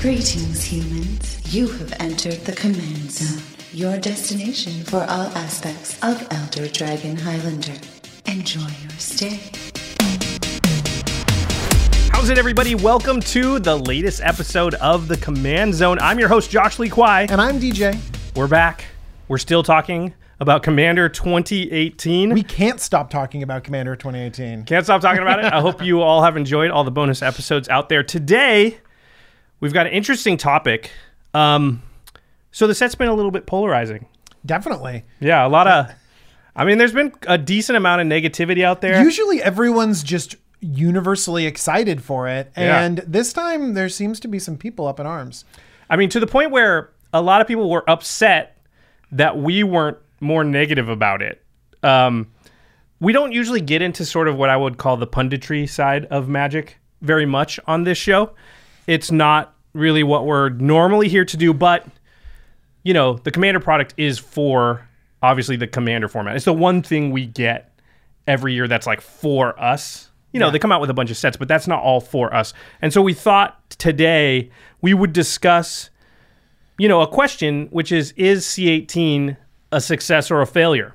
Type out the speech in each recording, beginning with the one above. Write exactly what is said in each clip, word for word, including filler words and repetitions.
Greetings, humans. You have entered the Command Zone, your destination for all aspects of Elder Dragon Highlander. Enjoy your stay. How's it, everybody? Welcome to the latest episode of the Command Zone. I'm your host, Josh Lee Kwai. And I'm D J. We're back. We're still talking about Commander twenty eighteen. We can't stop talking about Commander twenty eighteen. Can't stop talking about it. I hope you all have enjoyed all the bonus episodes out there. Today, we've got an interesting topic. Um, so the set's been a little bit polarizing. Definitely. Yeah, a lot of... I mean, there's been a decent amount of negativity out there. Usually everyone's just universally excited for it. And yeah. This time there seems to be some people up in arms. I mean, to the point where a lot of people were upset that we weren't more negative about it. Um, we don't usually get into sort of what I would call the punditry side of Magic very much on this show. It's not really what we're normally here to do, but, you know, the Commander product is for, obviously, the Commander format. It's the one thing we get every year that's like for us. You know, yeah. They come out with a bunch of sets, but that's not all for us. And so we thought today we would discuss, you know, a question, which is, is C eighteen a success or a failure?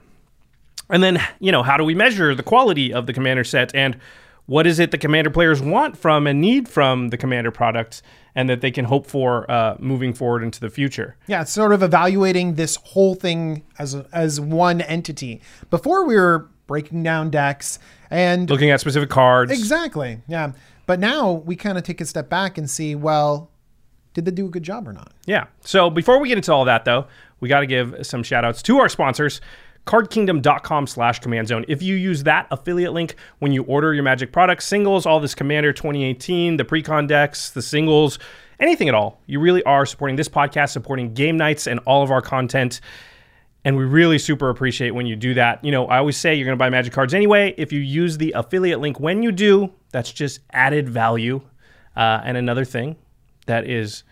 And then, you know, how do we measure the quality of the Commander set, and what is it the Commander players want from and need from the Commander products, and that they can hope for uh, moving forward into the future? Yeah, it's sort of evaluating this whole thing as a, as one entity. Before we were breaking down decks and looking at specific cards. Exactly. Yeah. But now we kind of take a step back and see, well, did they do a good job or not? Yeah. So before we get into all that, though, we got to give some shout outs to our sponsors, cardkingdom.com slash command zone. If you use that affiliate link when you order your Magic products, singles, all this Commander twenty eighteen, the pre-con decks, the singles, anything at all, you really are supporting this podcast, supporting game nights and all of our content. And we really super appreciate when you do that. You know, I always say you're going to buy Magic cards anyway. If you use the affiliate link when you do, that's just added value. Uh, and another thing that is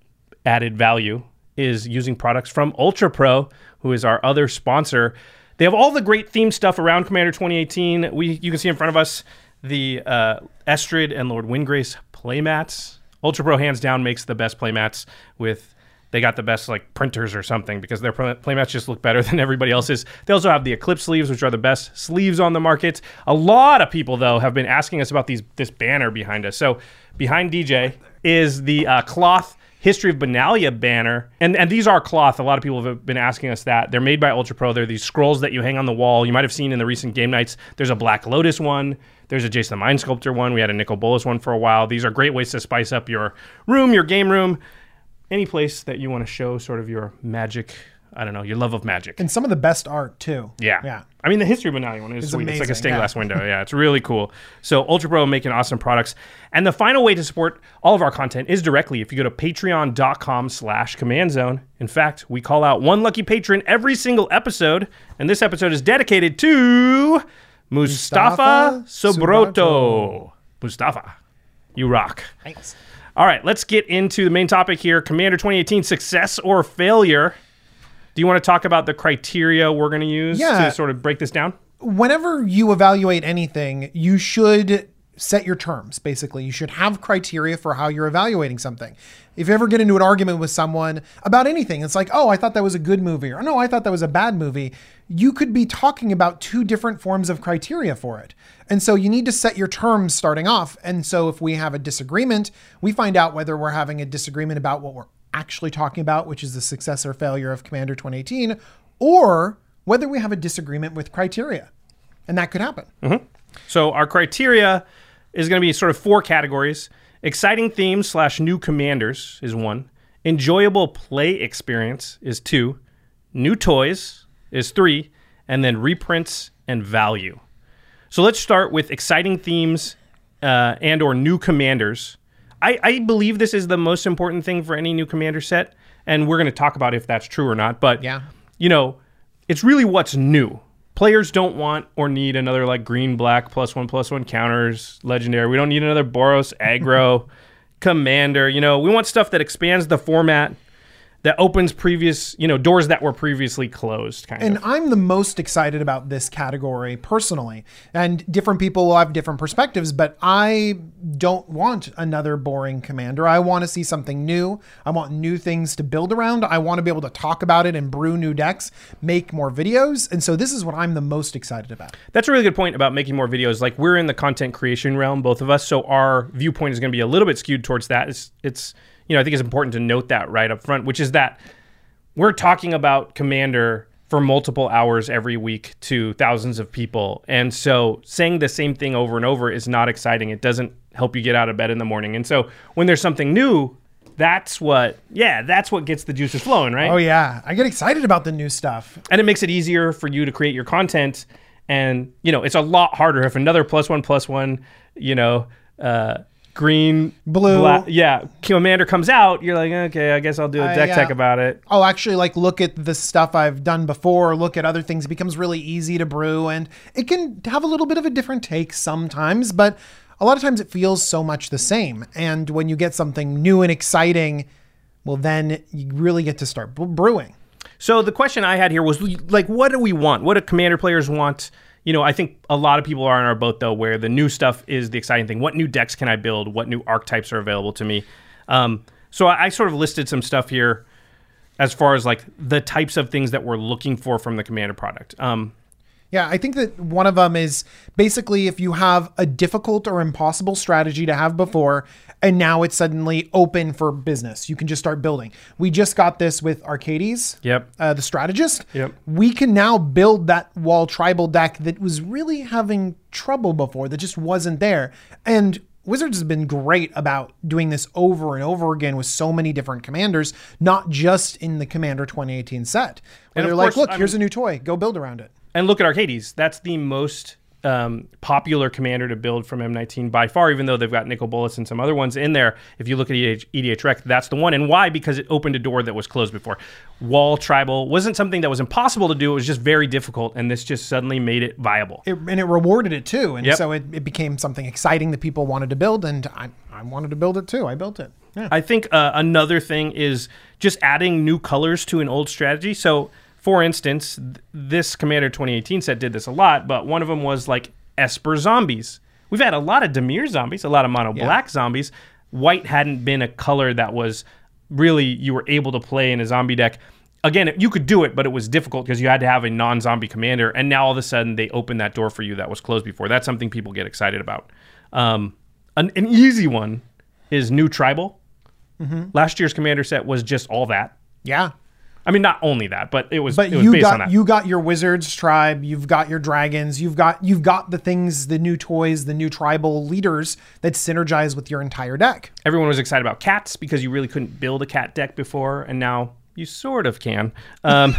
added value is using products from Ultra Pro, who is our other sponsor. They have all the great theme stuff around Commander twenty eighteen. We You can see in front of us the uh, Estrid and Lord Windgrace playmats. Ultra Pro hands down makes the best playmats with... They got the best like printers or something because their playmats just look better than everybody else's. They also have the Eclipse sleeves, which are the best sleeves on the market. A lot of people, though, have been asking us about these this banner behind us. So behind D J is the uh, cloth History of Benalia banner. And, and these are cloth. A lot of people have been asking us that. They're made by Ultra Pro. They're these scrolls that you hang on the wall. You might have seen in the recent game nights. There's a Black Lotus one. There's a Jason the Mind Sculptor one. We had a Nicol Bolas one for a while. These are great ways to spice up your room, your game room. Any place that you want to show sort of your magic, I don't know, your love of magic. And some of the best art, too. Yeah. Yeah. I mean, the History of Benalia one is it's sweet. Amazing, it's like a stained yeah. glass window. Yeah, it's really cool. So Ultra Pro making awesome products. And the final way to support all of our content is directly if you go to patreon.com slash command zone. In fact, we call out one lucky patron every single episode. And this episode is dedicated to Mustafa, Mustafa Sobroto. Sobroto. Mustafa, you rock. Thanks. All right, let's get into the main topic here. Commander twenty eighteen, success or failure. Do you want to talk about the criteria we're going to use yeah. to sort of break this down? Whenever you evaluate anything, you should set your terms, basically. You should have criteria for how you're evaluating something. If you ever get into an argument with someone about anything, it's like, oh, I thought that was a good movie, or no, I thought that was a bad movie. You could be talking about two different forms of criteria for it. And so you need to set your terms starting off. And so if we have a disagreement, we find out whether we're having a disagreement about what we're actually talking about, which is the success or failure of Commander twenty eighteen, or whether we have a disagreement with criteria. And that could happen. Mm-hmm. So our criteria is going to be sort of four categories. Exciting themes slash new commanders is one. Enjoyable play experience is two. New toys is three. And then reprints and value. So let's start with exciting themes uh, and or new commanders. I, I believe this is the most important thing for any new commander set. And we're going to talk about if that's true or not. But, yeah. you know, it's really what's new. Players don't want or need another like green, black, plus one, plus one counters, legendary. We don't need another Boros, aggro, commander. You know, we want stuff that expands the format, that opens previous, you know, doors that were previously closed, kind And of. I'm the most excited about this category personally. And different people will have different perspectives, but I don't want another boring commander. I want to see something new. I want new things to build around. I want to be able to talk about it and brew new decks, make more videos. And so this is what I'm the most excited about. That's a really good point about making more videos. Like, we're in the content creation realm, both of us, so our viewpoint is going to be a little bit skewed towards that. It's, it's you know, I think it's important to note that right up front, which is that we're talking about Commander for multiple hours every week to thousands of people. And so saying the same thing over and over is not exciting. It doesn't help you get out of bed in the morning. And so when there's something new, that's what, yeah, that's what gets the juices flowing, right? Oh yeah, I get excited about the new stuff. And it makes it easier for you to create your content. And, you know, it's a lot harder if another plus one, plus one, you know, uh, green, Blue. black, yeah, Commander comes out, you're like, okay, I guess I'll do a Uh, deck yeah. tech about it. I'll actually like look at the stuff I've done before, look at other things. It becomes really easy to brew, and it can have a little bit of a different take sometimes, but a lot of times it feels so much the same. And when you get something new and exciting, well, then you really get to start b- brewing. So the question I had here was, like, what do we want? What do Commander players want? You know, I think a lot of people are in our boat, though, where the new stuff is the exciting thing. What new decks can I build? What new archetypes are available to me? Um, so I, I sort of listed some stuff here as far as, like, the types of things that we're looking for from the Commander product. Um, Yeah, I think that one of them is basically if you have a difficult or impossible strategy to have before, and now it's suddenly open for business. You can just start building. We just got this with Arcades, Yep. uh, the strategist. Yep. We can now build that wall tribal deck that was really having trouble before, that just wasn't there. And Wizards has been great about doing this over and over again with so many different commanders, not just in the Commander twenty eighteen set. Where And of they're like, course, look, I here's mean- a new toy. Go build around it. And look at Arcades. That's the most um, popular commander to build from M nineteen by far, even though they've got Nicol Bolas and some other ones in there. If you look at E D H Rec, that's the one. And why? Because it opened a door that was closed before. Wall Tribal wasn't something that was impossible to do. It was just very difficult. And this just suddenly made it viable. It, and it rewarded it too. And Yep. so it, it became something exciting that people wanted to build. And I, I wanted to build it too. I built it. Yeah. I think uh, another thing is just adding new colors to an old strategy. So, for instance, th- this Commander twenty eighteen set did this a lot, but one of them was like Esper zombies. We've had a lot of Dimir zombies, a lot of mono black zombies. White hadn't been a color that was really you were able to play in a zombie deck. Again, you could do it, but it was difficult because you had to have a non-zombie commander, and now all of a sudden they opened that door for you that was closed before. That's something people get excited about. Um, an, an easy one is new tribal. Mm-hmm. Last year's commander set was just all that. Yeah. I mean, not only that, but it was, But it was you based on got that. you got your wizards tribe, you've got your dragons, you've got you've got the things, the new toys, the new tribal leaders that synergize with your entire deck. Everyone was excited about cats because you really couldn't build a cat deck before, and now you sort of can. Um,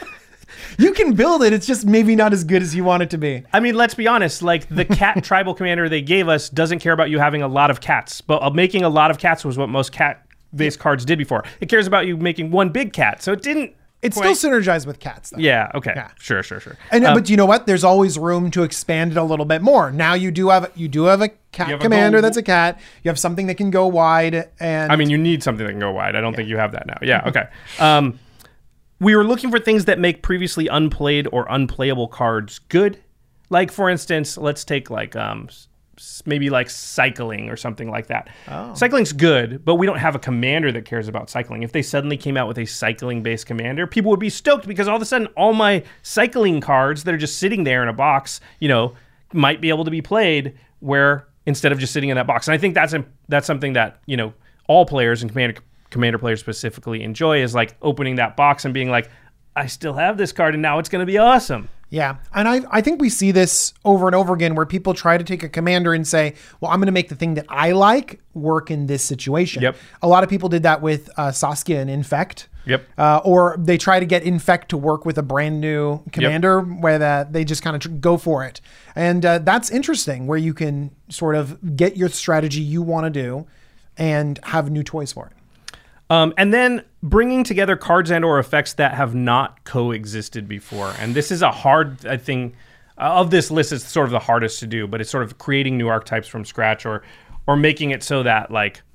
You can build it, it's just maybe not as good as you want it to be. I mean, let's be honest. Like, the cat tribal commander they gave us doesn't care about you having a lot of cats, but uh, making a lot of cats was what most cat-based cards did before. It cares about you making one big cat, so it didn't. It's quite- still synergized with cats though. Yeah. Okay. Yeah. Sure. Sure. Sure. And Um, but you know what? There's always room to expand it a little bit more. Now you do have you do have a cat You have a commander go- that's a cat. You have something that can go wide, and I mean, you need something that can go wide. I don't think you have that now. Yeah, okay. Um, we were looking for things that make previously unplayed or unplayable cards good. Like, for instance, let's take like um, s- maybe like cycling or something like that. Oh. Cycling's good, but we don't have a commander that cares about cycling. If they suddenly came out with a cycling-based commander, people would be stoked because all of a sudden all my cycling cards that are just sitting there in a box, you know, might be able to be played where instead of just sitting in that box. And I think that's a, that's something that, you know, all players and commander commander players specifically enjoy, is like opening that box and being like, I still have this card and now it's going to be awesome. yeah. And I I think we see this over and over again where people try to take a commander and say, well, I'm going to make the thing that I like work in this situation. Yep. A lot of people did that with uh, Saskia and Infect. Yep. Uh, or they try to get Infect to work with a brand new commander where that they just kind of tr- go for it. And uh, that's interesting, where you can sort of get your strategy you want to do and have new toys for it. Um, and then bringing together cards and or effects that have not coexisted before. And this is a hard I think uh, of this list. It's sort of the hardest to do, but it's sort of creating new archetypes from scratch, or or making it so that, like,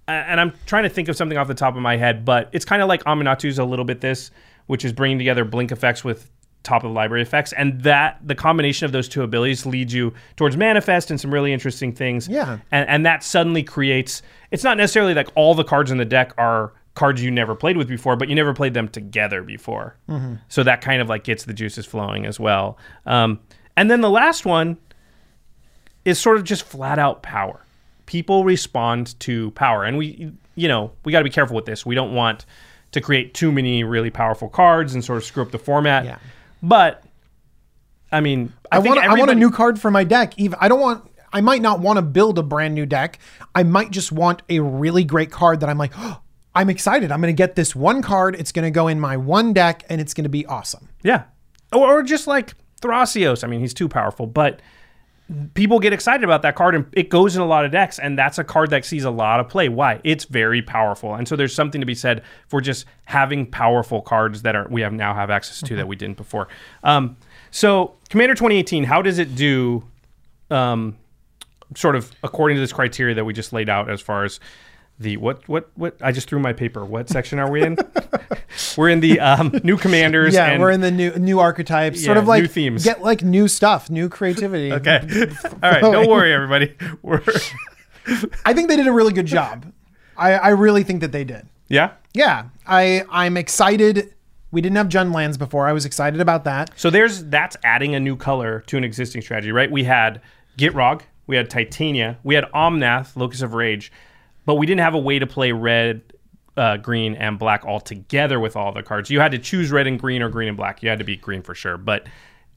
and I'm trying to think of something off the top of my head, but it's kind of like Aminatu's a little bit this, which is bringing together blink effects with top of the library effects, and that the combination of those two abilities leads you towards manifest and some really interesting things. Yeah. And, and that suddenly creates, it's not necessarily like all the cards in the deck are cards you never played with before, but you never played them together before. Mm-hmm. So that kind of like gets the juices flowing as well. Um, and then the last one is sort of just flat out power. People respond to power, and we, you know, we got to be careful with this. We don't want to create too many really powerful cards and sort of screw up the format. Yeah. But I mean, I, I think want I want a everybody- new card for my deck. Even I don't want. I might not want to build a brand new deck. I might just want a really great card that I'm like, oh, I'm excited. I'm going to get this one card. It's going to go in my one deck, and it's going to be awesome. Yeah. Or, or just like Thrasios. I mean, he's too powerful, but people get excited about that card, and it goes in a lot of decks, and that's a card that sees a lot of play. Why? It's very powerful. And so there's something to be said for just having powerful cards that are we have now have access to mm-hmm. that we didn't before. Um, so Commander twenty eighteen, how does it do um, sort of according to this criteria that we just laid out as far as the what what what I just threw my paper. What section are we in? We're in the um, new commanders. Yeah, and, we're in the new new archetypes. Yeah, sort of like new themes. Get like new stuff, new creativity. Okay. All right. Don't worry, everybody. We're I think they did a really good job. I, I really think that they did. yeah. Yeah, I I'm excited. We didn't have Jund lands before. I was excited about that. So there's that's adding a new color to an existing strategy, right? We had Gitrog, we had Titania, we had Omnath, Locus of Rage, but we didn't have a way to play red, uh, green, and black all together with all the cards. You had to choose red and green or green and black. You had to be green for sure. But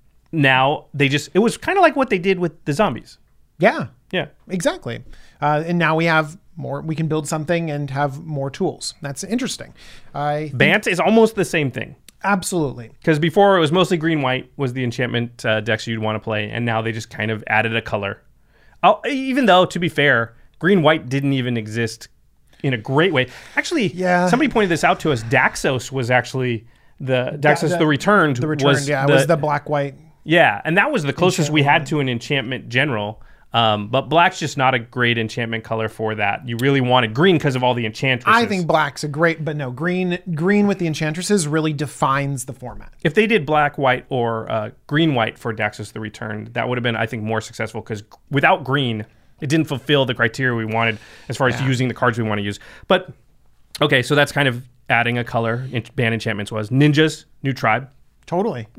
now they just, it was kind of like what they did with the zombies. Yeah, Yeah. exactly. Uh, and now we have more, we can build something and have more tools. That's interesting. I think- Bant is almost the same thing. Absolutely. Because before it was mostly green-white was the enchantment uh, decks you'd want to play, and now they just kind of added a color. Oh, even though, to be fair, green-white didn't even exist in a great way. Actually, Yeah. somebody pointed this out to us. Daxos was actually the Daxos the- the Returned. The return, was yeah, the, it was the black-white. yeah, and that was the closest we had to an enchantment general. Um, but black's just not a great enchantment color for that. You really wanted green because of all the enchantresses. I think black's a great, but no, green green with the enchantresses really defines the format. if they did black, white, or uh, green, white for Daxos the Returned, that would have been, I think, more successful because without green, it didn't fulfill the criteria we wanted as far as Yeah. using the cards we want to use. But, okay, so that's kind of adding a color. In- ban enchantments was. Ninjas, new tribe. Totally.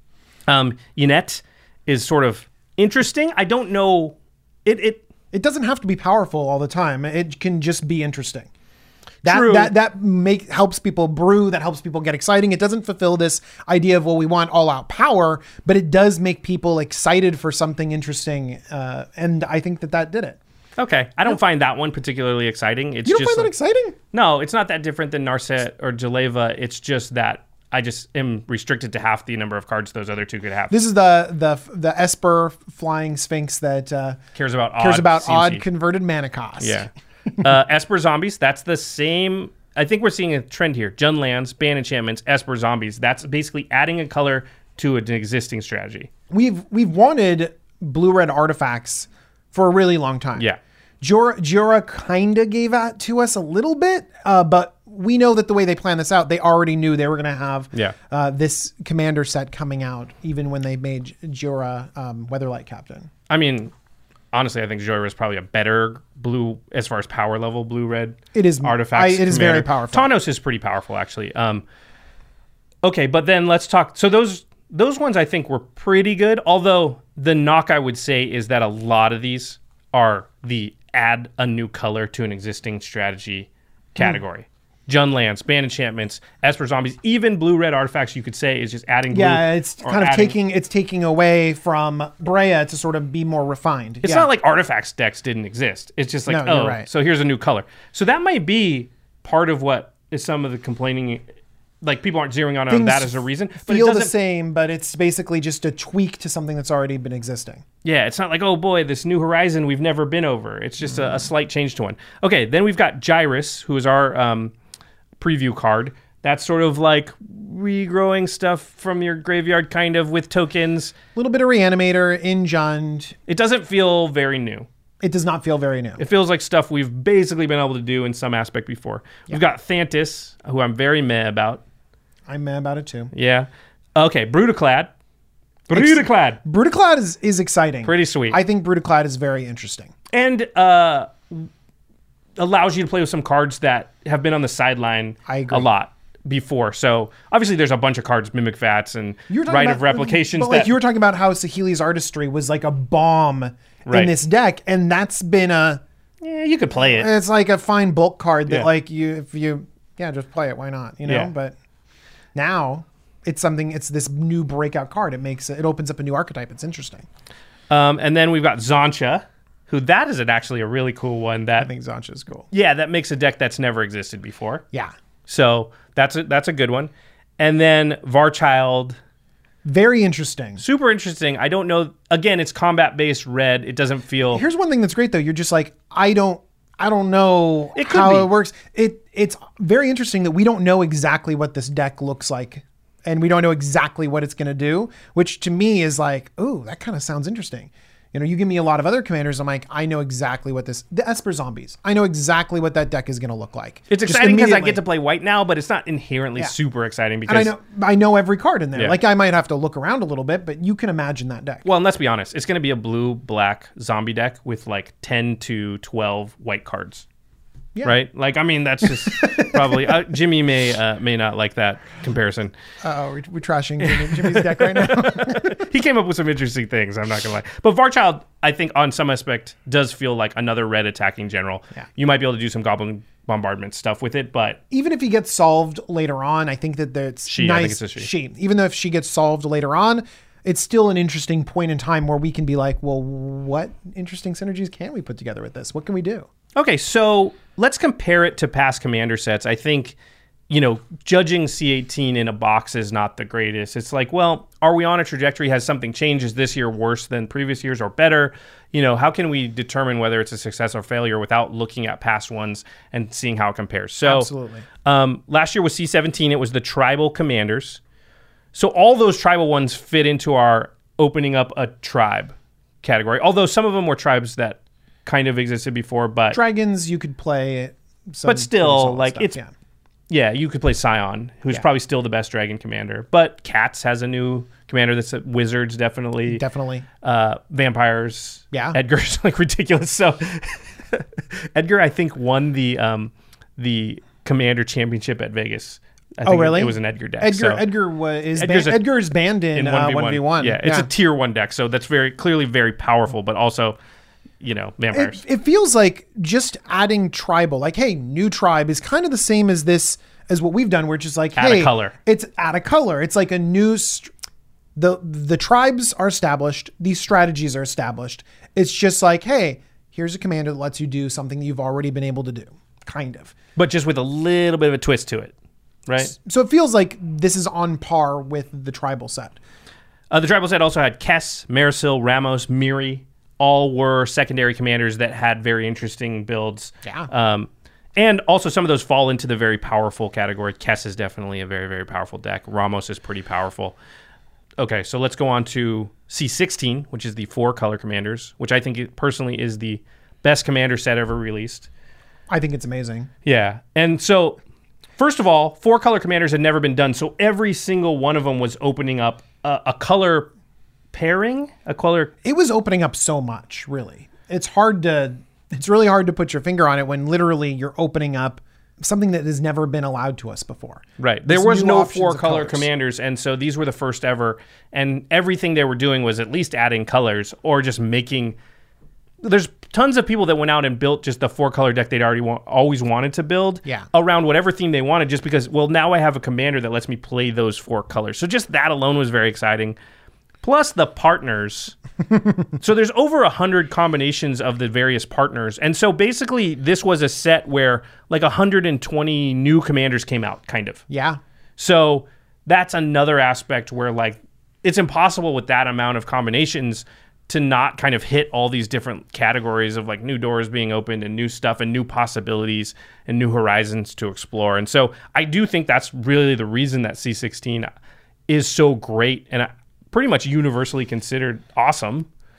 Um, Ynet is sort of interesting. I don't know. It it It doesn't have to be powerful all the time. It can just be interesting. That True. that that make helps people brew, that helps people get exciting. It doesn't fulfill this idea of, well, we want all out power, but it does make people excited for something interesting. Uh, and I think that that did it. okay. I don't find that one particularly exciting. It's You don't just find that like- exciting? No, it's not that different than Narset or Jaleva. It's just that I just am restricted to half the number of cards those other two could have. This is the the the Esper flying sphinx that uh, cares about cares odd about C M C. odd converted mana cost. Yeah. uh, Esper Zombies, that's the same. I think we're seeing a trend here. Jund lands, ban enchantments, Esper Zombies. That's basically adding a color to an existing strategy. We've we've wanted blue red artifacts for a really long time. Yeah. Jora, Jora kind of gave that to us a little bit, uh, but we know that the way they planned this out, they already knew they were going to have Yeah. uh, this commander set coming out, even when they made Jora um, Weatherlight Captain. I mean, honestly, I think Joyra is probably a better blue, as far as power level, blue-red It is- artifacts. I- it is very commander. powerful. Tawnos is pretty powerful, actually. Um, okay, but then let's talk. So those those ones I think were pretty good, although the knock I would say is that a lot of these are the add a new color to an existing strategy category. Jund lands, ban enchantments, Esper Zombies, even blue-red artifacts, you could say, is just adding blue. Yeah, it's or kind of adding- taking it's taking away from Breya to sort of be more refined. It's Yeah. not like artifacts decks didn't exist. It's just like, No, you're oh, right. so here's a new color. So that might be part of what is some of the complaining. Like, people aren't zeroing on, on Things that as a reason. But it feel the doesn't, same, but it's basically just a tweak to something that's already been existing. yeah, it's not like, oh boy, this new horizon we've never been over. It's just Mm-hmm. a, a slight change to one. Okay, then we've got Gyrus, who is our um, preview card. That's sort of like regrowing stuff from your graveyard, kind of, with tokens. A little bit of Reanimator in Jund. It doesn't feel very new. It does not feel very new. It feels like stuff we've basically been able to do in some aspect before. Yeah. We've got Thantis, who I'm very meh about. I'm mad about it too. Yeah. Okay, Brutaclad. Brutaclad. Brutaclad is, is exciting. Pretty sweet. I think Brutaclad is very interesting. And uh, allows you to play with some cards that have been on the sideline I agree. a lot before. So obviously there's a bunch of cards, Mimic Vats and You were talking Rite about, of Replications. But like that, you were talking about how Saheeli's Artistry was like a bomb Right. in this deck, and that's been a yeah, you could play it. it's like a fine bulk card that Yeah. like you if you yeah just play it, why not, you know? Yeah. But now it's something, it's this new breakout card. It makes it opens up a new archetype. It's interesting. Um, and then we've got Zoncha, who that is an, actually a really cool one. That I think Zoncha is cool. yeah, that makes a deck that's never existed before. Yeah, So that's a, that's a good one. And then Varchild, very interesting. super interesting. I don't know. Again, it's combat based red. It doesn't feel. Here's one thing that's great though. You're just like, I don't I don't know It could how be. it works. It it's very interesting that we don't know exactly what this deck looks like, and we don't know exactly what it's going to do, which to me is like, ooh, that kind of sounds interesting. You know, you give me a lot of other commanders, I'm like, I know exactly what this the Esper Zombies. I know exactly what that deck is going to look like. It's Just exciting because I immediately. get to play white now, but it's not inherently Yeah. super exciting because. And I know I know every card in there. Yeah. Like I might have to look around a little bit, but you can imagine that deck. Well, and let's be honest, it's going to be a blue black zombie deck with like ten to twelve white cards. Yeah. Right? Like, I mean, that's just probably uh, Jimmy may uh, may not like that comparison. Uh-oh, we're, we're trashing Jimmy, Jimmy's deck right now. He came up with some interesting things, I'm not gonna lie. But Varchild, I think on some aspect does feel like another red attacking general. Yeah. You might be able to do some goblin bombardment stuff with it, but Even if he gets solved later on, I think that that's She, I nice. think it's a she. Even though if she gets solved later on, it's still an interesting point in time where we can be like, well, what interesting synergies can we put together with this? What can we do? okay, so let's compare it to past commander sets. I think, you know, judging C eighteen in a box is not the greatest. It's like, well, are we on a trajectory? Has something changed? Is this year worse than previous years or better? You know, how can we determine whether it's a success or failure without looking at past ones and seeing how it compares? So, Absolutely. Um, last year was C seventeen. It was the tribal commanders. So all those tribal ones fit into our opening up a tribe category. Although some of them were tribes that kind of existed before, but Dragons, you could play. Some But still, pretty solid like, stuff, it's- yeah. yeah, you could play Scion, who's Yeah. probably still the best dragon commander. But Cats has a new commander that's a Wizards, definitely. Definitely. Uh, vampires. Yeah. Edgar's like ridiculous. So Edgar, I think, won the um, the commander championship at Vegas. I Oh, think it- really? It was an Edgar deck. Edgar so Edgar was is Edgar's ban- a- Edgar is banned in, in uh, one v one. one v one. Yeah, it's a tier one deck, so that's very clearly very powerful, but also, you know, vampires. It, it feels like just adding tribal, like, hey, new tribe is kind of the same as this, as what we've done, where it's just like, Add a hey, color. It's add a color. It's like a new, st- the the tribes are established. These strategies are established. It's just like, hey, here's a commander that lets you do something that you've already been able to do, kind of. But just with a little bit of a twist to it, right? So it feels like this is on par with the tribal set. Uh, the tribal set also had Kess, Marisil, Ramos, Miri. All were secondary commanders that had very interesting builds. Yeah. Um, and also some of those fall into the very powerful category. Kess is definitely a very, very powerful deck. Ramos is pretty powerful. Okay, so let's go on to C sixteen, which is the four color commanders, which I think it personally is the best commander set ever released. I think it's amazing. Yeah. And so, first of all, four color commanders had never been done. So every single one of them was opening up a, a color pairing, a color. It was opening up so much, really. It's hard to, it's really hard to put your finger on it when literally you're opening up something that has never been allowed to us before. Right. There These was new no options four of color colors. commanders. And so these were the first ever. And everything they were doing was at least adding colors or just making. There's tons of people that went out and built just the four color deck they'd already want, always wanted to build Yeah. around whatever theme they wanted, just because, well, now I have a commander that lets me play those four colors. So just that alone was very exciting. Plus the partners. So there's over a hundred combinations of the various partners. And so basically this was a set where like one hundred twenty new commanders came out, kind of. Yeah. So that's another aspect where like it's impossible with that amount of combinations to not kind of hit all these different categories of like new doors being opened and new stuff and new possibilities and new horizons to explore. And so I do think that's really the reason that C sixteen is so great and pretty much universally considered awesome.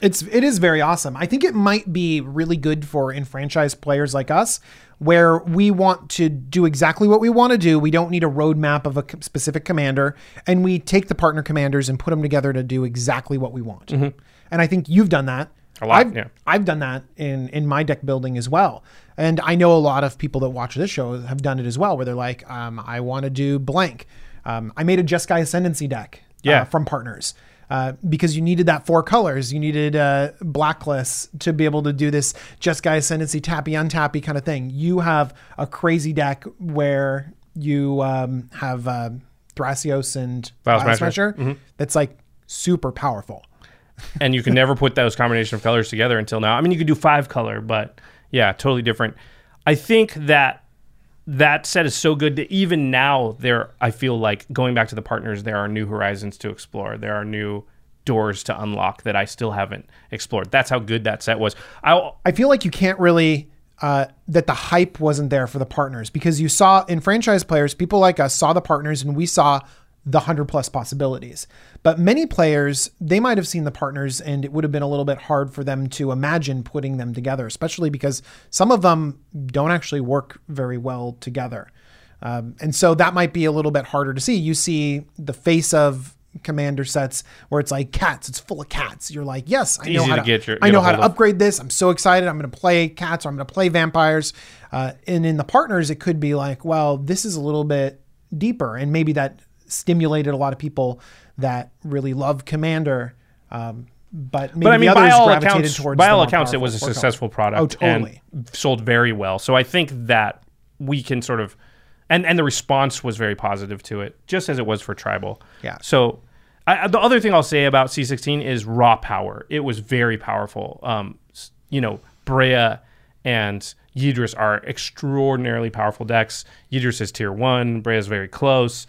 It's it is very awesome. I think it might be really good for enfranchised players like us, where we want to do exactly what we want to do. We don't need a roadmap of a c- specific commander, and we take the partner commanders and put them together to do exactly what we want. Mm-hmm. And I think you've done that. A lot, I've, yeah. I've done that in, in my deck building as well. And I know a lot of people that watch this show have done it as well, where they're like, um, I want to do blank. Um, I made a Jeskai Ascendancy deck yeah. uh, from partners. Uh, because you needed that four colors. You needed uh, Blacklist to be able to do this Jeskai Ascendancy tappy untappy kind of thing. You have a crazy deck where you um, have uh, Thrasios and Vial Vial Smasher. Smasher. Mm-hmm. That's like super powerful. And you can never put those combination of colors together until now. I mean, you could do five color, but yeah, totally different. I think that that set is so good that even now there, I feel like going back to the partners, there are new horizons to explore. There are new doors to unlock that I still haven't explored. That's how good that set was. I I feel like you can't really, uh, that the hype wasn't there for the partners, because you saw in franchise players, people like us saw the partners and we saw the hundred plus possibilities. But many players, they might have seen the partners and it would have been a little bit hard for them to imagine putting them together, especially because some of them don't actually work very well together. Um, and so that might be a little bit harder to see. You see the face of commander sets where it's like cats, it's full of cats. You're like, yes, I know easy how to to, get your- I get know a how to hold of. upgrade this. I'm so excited. I'm going to play cats or I'm going to play vampires. Uh, and in the partners, it could be like, well, this is a little bit deeper. And maybe that stimulated a lot of people that really love Commander. Um, but maybe But I mean, the by others all gravitated accounts, towards by the all more accounts, it powerful was a four color. successful product Oh, totally. and sold very well. So I think that we can sort of, and, and the response was very positive to it, just as it was for Tribal. Yeah. So I, the other thing I'll say about C sixteen is raw power. It was very powerful. Um, s- you know, Brea and Yidris are extraordinarily powerful decks. Yidris is tier one. Brea is very close.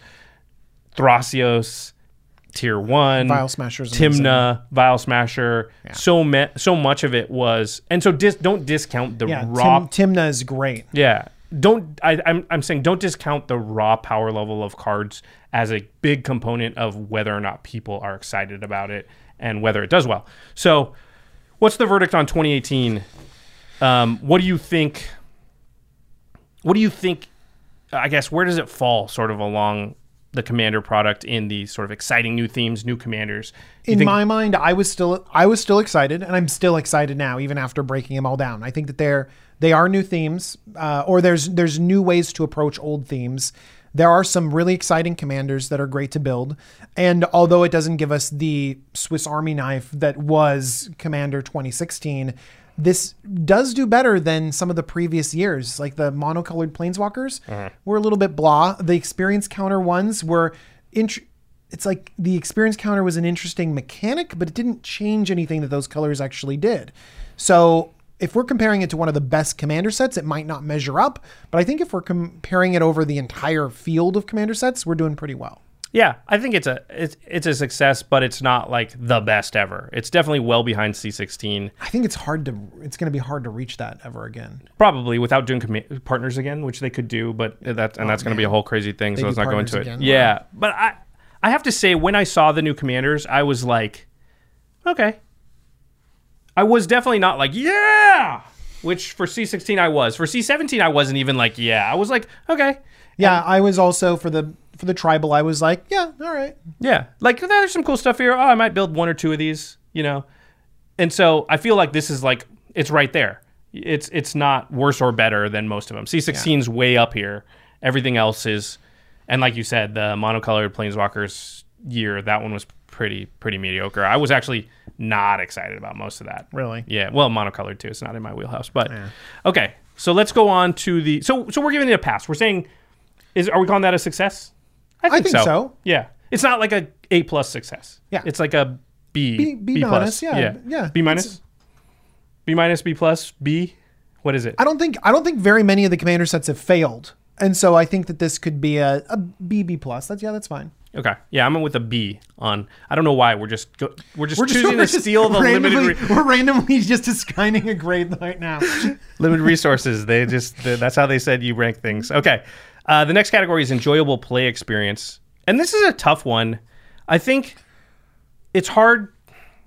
Thrasios, tier one. Vial Smasher's Timna, Vial Smasher. Yeah. So me- so much of it was, and so dis- don't discount the Yeah, raw. Tim, Timna is great. Yeah, don't. I, I'm I'm saying don't discount the raw power level of cards as a big component of whether or not people are excited about it and whether it does well. So, what's the verdict on twenty eighteen? Um, what do you think? What do you think? I guess where does it fall, sort of along the Commander product in these sort of exciting new themes, new commanders? Do you In think- my mind, I was still I was still excited, and I'm still excited now, even after breaking them all down. I think that they're they are new themes, uh, or there's there's new ways to approach old themes. There are some really exciting commanders that are great to build, and although it doesn't give us the Swiss Army knife that was Commander twenty sixteen, this does do better than some of the previous years. Like the monocolored Planeswalkers Uh-huh. were a little bit blah. The experience counter ones were int- it's like the experience counter was an interesting mechanic, but it didn't change anything that those colors actually did. So if we're comparing it to one of the best commander sets, it might not measure up. But I think if we're comparing it over the entire field of commander sets, we're doing pretty well. Yeah, I think it's a it's it's a success, but it's not like the best ever. It's definitely well behind C sixteen, I think it's hard to, it's going to be hard to reach that ever again. probably without doing com- partners again, which they could do, but that and that's going to be a whole crazy thing. So They let's do not go into partners it. again? Yeah, but I I have to say when I saw the new commanders, I was like, okay. I was definitely not like yeah, which for C sixteen I was. For C seventeen I wasn't even like yeah. I was like okay. Yeah, I was also for the for the tribal. I was like, yeah, all right. Yeah, like there's some cool stuff here. Oh, I might build one or two of these, you know. And so I feel like this is like it's right there. It's it's not worse or better than most of them. C sixteen's way up here. Everything else is, and like you said, the monocolored Planeswalkers year, that one was pretty pretty mediocre. I was actually not excited about most of that. Really? Yeah. Well, monocolored too. It's not in my wheelhouse, but okay. So let's go on to the. So so we're giving it a pass. We're saying, is are we calling that a success? I think so. Yeah, it's not like a A plus success. Yeah. it's like a B. B- B plus. minus, yeah, yeah, yeah. B minus, It's- B minus, B plus, B. What is it? I don't think I don't think very many of the commander sets have failed, and so I think that this could be a, a B B plus. That's yeah, that's fine. Okay, yeah, I'm with a B on. I don't know why we're just go, we're just We're just, choosing we're to just steal the limited randomly, re- we're randomly just assigning a grade right now. limited resources. They just that's how they said you rank things. Okay, uh, the next category is enjoyable play experience, and this is a tough one. I think it's hard.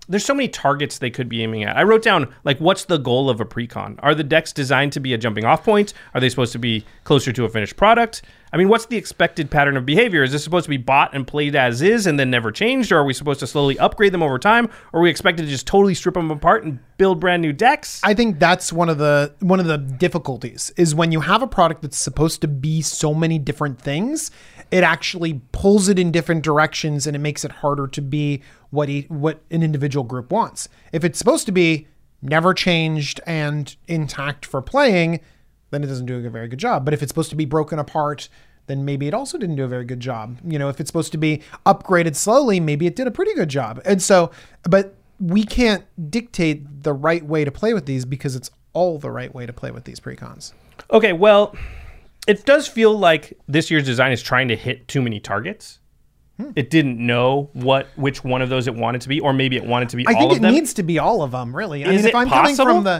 there's so many targets they could be aiming at. I wrote down, like, what's the goal of a precon? Are the decks designed to be a jumping off point? Are they supposed to be closer to a finished product? I mean, what's the expected pattern of behavior? Is this supposed to be bought and played as is and then never changed? Or are we supposed to slowly upgrade them over time? Or are we expected to just totally strip them apart and build brand new decks? I think that's one of the one of the difficulties is when you have a product that's supposed to be so many different things, it actually pulls it in different directions and it makes it harder to be what he, what an individual group wants. If it's supposed to be never changed and intact for playing, then it doesn't do a very good job. But if it's supposed to be broken apart, then maybe it also didn't do a very good job. You know, if it's supposed to be upgraded slowly, maybe it did a pretty good job. And so, but we can't dictate the right way to play with these because it's all the right way to play with these precons. Okay, well, it does feel like this year's design is trying to hit too many targets. Hmm. It didn't know what which one of those it wanted to be, or maybe it wanted to be I all think of it them. needs to be all of them, really. I Is mean, it if I'm possible? coming from the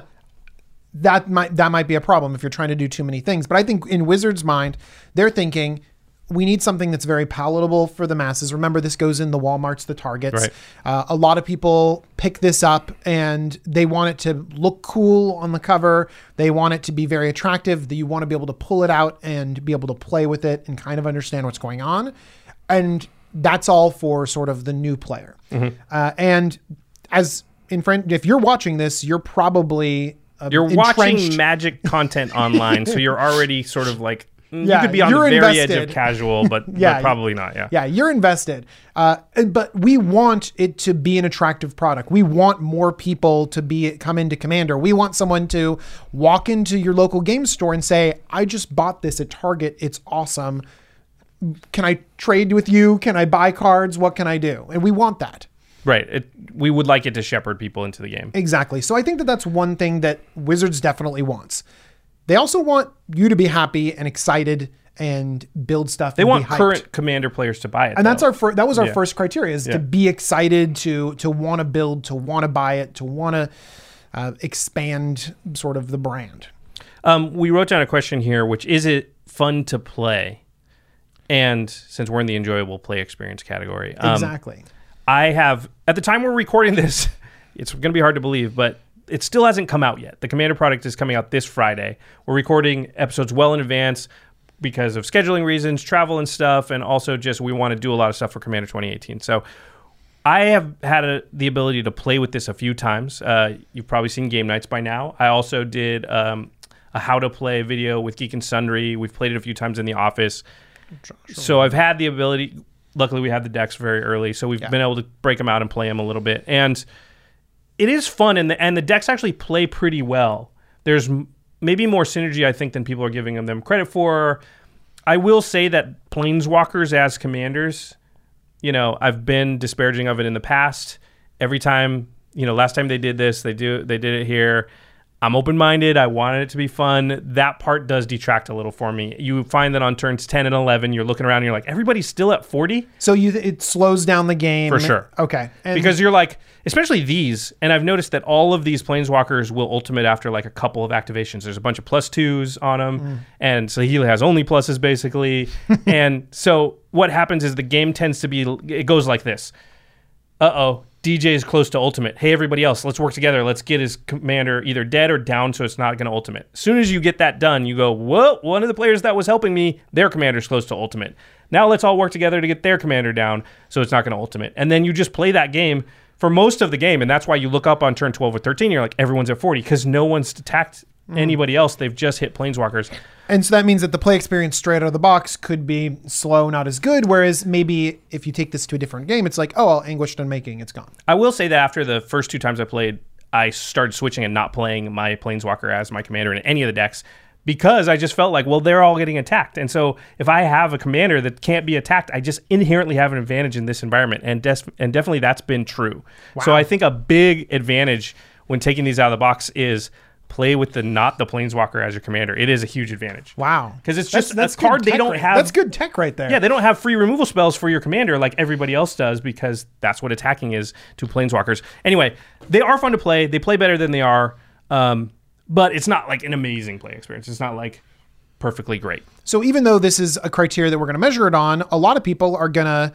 that might that might be a problem if you're trying to do too many things. But I think in Wizards' mind, they're thinking we need something that's very palatable for the masses. Remember, this goes in the Walmarts, the Targets. Right. Uh, a lot of people pick this up and they want it to look cool on the cover. They want it to be very attractive. That you want to be able to pull it out and be able to play with it and kind of understand what's going on. And that's all for sort of the new player. Mm-hmm. Uh, and as in friend, if you're watching this, you're probably uh, You're entrenched. watching Magic content online, so you're already sort of like, mm, Yeah, you could be on the you're very edge invested. of casual, but, Yeah, but probably not, yeah. Yeah, you're invested. Uh, but we want it to be an attractive product. We want more people to be come into Commander. We want someone to walk into your local game store and say, I just bought this at Target. It's awesome. Can I trade with you? Can I buy cards? What can I do? And we want that. Right. It, we would like it to shepherd people into the game. Exactly. So I think that that's one thing that Wizards definitely wants. They also want you to be happy and excited and build stuff. They and want be hyped. current Commander players to buy it. And that's though. our first, that was our Yeah. first criteria is Yeah. to be excited, to to want to build, to want to buy it, to want to uh, expand sort of the brand. Um, we wrote down a question here, which is it fun to play? And since we're in the enjoyable play experience category, um, Exactly. I have, at the time we're recording this, it's going to be hard to believe, but it still hasn't come out yet. The Commander product is coming out this Friday. We're recording episodes well in advance because of scheduling reasons, travel and stuff, and also just we want to do a lot of stuff for Commander twenty eighteen. So I have had a, the ability to play with this a few times. Uh, you've probably seen Game Nights by now. I also did um, a how to play video with Geek and Sundry. We've played it a few times in the office. So I've had the ability, luckily we had the decks very early, so we've Yeah. been able to break them out and play them a little bit. And it is fun, and the, and the decks actually play pretty well. There's m- maybe more synergy, I think, than people are giving them credit for. I will say that Planeswalkers as commanders, you know, I've been disparaging of it in the past. Every time, you know, last time they did this, they do they did it here. I'm open-minded. I wanted it to be fun. That part does detract a little for me. You find that on turns ten and eleven, you're looking around and you're like, everybody's still at forty? So you it slows down the game. For sure. Okay. And Because you're like, especially these, and I've noticed that all of these Planeswalkers will ultimate after like a couple of activations. There's a bunch of plus twos on them, mm. and so he has only pluses basically. And so what happens is the game tends to be, it goes like this. Uh-oh. D J is close to ultimate. Hey, everybody else, let's work together. Let's get his commander either dead or down so it's not going to ultimate. As soon as you get that done, you go, whoa, one of the players that was helping me, their commander's close to ultimate. Now let's all work together to get their commander down so it's not going to ultimate. And then you just play that game for most of the game, and that's why you look up on turn twelve or thirteen, you're like, everyone's at forty, because no one's attacked mm. anybody else. They've just hit Planeswalkers. And so that means that the play experience straight out of the box could be slow, not as good. Whereas maybe if you take this to a different game, it's like, oh, well, Anguished Unmaking, it's gone. I will say that after the first two times I played, I started switching and not playing my Planeswalker as my commander in any of the decks because I just felt like, well, they're all getting attacked. And so if I have a commander that can't be attacked, I just inherently have an advantage in this environment. And, des- and definitely that's been true. Wow. So I think a big advantage when taking these out of the box is play with the not the Planeswalker as your commander. It is a huge advantage. Wow. Because it's just that's, that's a card they don't right. have. That's good tech right there. Yeah, they don't have free removal spells for your commander like everybody else does because that's what attacking is to Planeswalkers. Anyway, they are fun to play. They play better than they are, um, but it's not like an amazing play experience. It's not like perfectly great. So even though this is a criteria that we're going to measure it on, a lot of people are going to